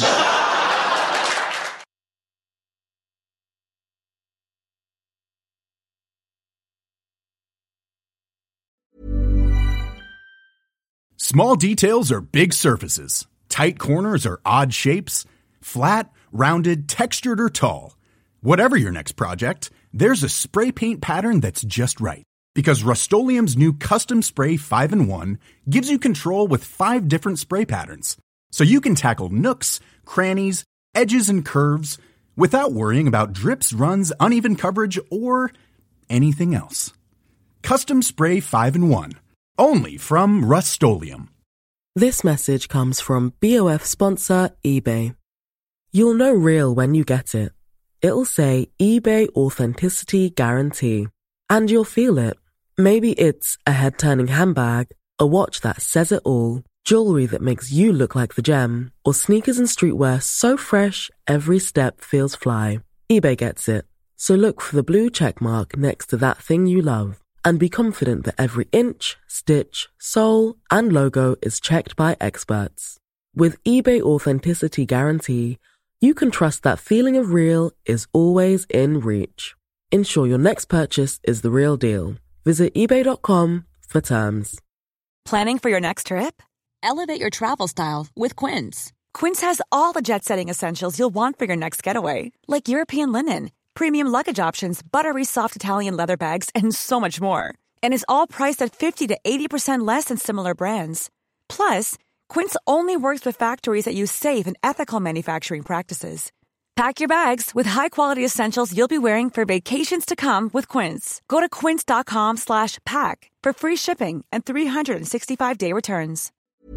Small details are big surfaces. Tight corners are odd shapes. Flat, rounded, textured, or tall. Whatever your next project, there's a spray paint pattern that's just right. Because Rust-Oleum's new Custom Spray 5-in-1 gives you control with 5 different spray patterns. So you can tackle nooks, crannies, edges, and curves without worrying about drips, runs, uneven coverage, or anything else. Custom Spray 5-in-1. Only from Rust-Oleum. This message comes from BOF sponsor eBay. You'll know real when you get it. It'll say eBay Authenticity Guarantee. And you'll feel it. Maybe it's a head-turning handbag, a watch that says it all, jewelry that makes you look like the gem, or sneakers and streetwear so fresh every step feels fly. eBay gets it. So look for the blue check mark next to that thing you love. And be confident that every inch, stitch, sole, and logo is checked by experts. With eBay Authenticity Guarantee, you can trust that feeling of real is always in reach. Ensure your next purchase is the real deal. Visit eBay.com for terms. Planning for your next trip? Elevate your travel style with Quince. Quince has all the jet-setting essentials you'll want for your next getaway, like European linen, premium luggage options, buttery soft Italian leather bags, and so much more. And is all priced at 50 to 80% less than similar brands. Plus, Quince only works with factories that use safe and ethical manufacturing practices. Pack your bags with high-quality essentials you'll be wearing for vacations to come with Quince. Go to quince.com/pack for free shipping and 365-day returns.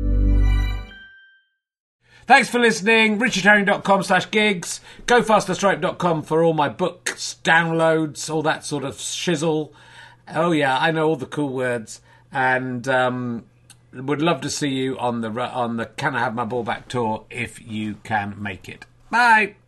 Thanks for listening. richardherring.com/gigs. GoFasterStripe.com for all my books, downloads, all that sort of shizzle. Oh, yeah, I know all the cool words. And would love to see you on the Can I Have My Ball Back tour if you can make it. Bye.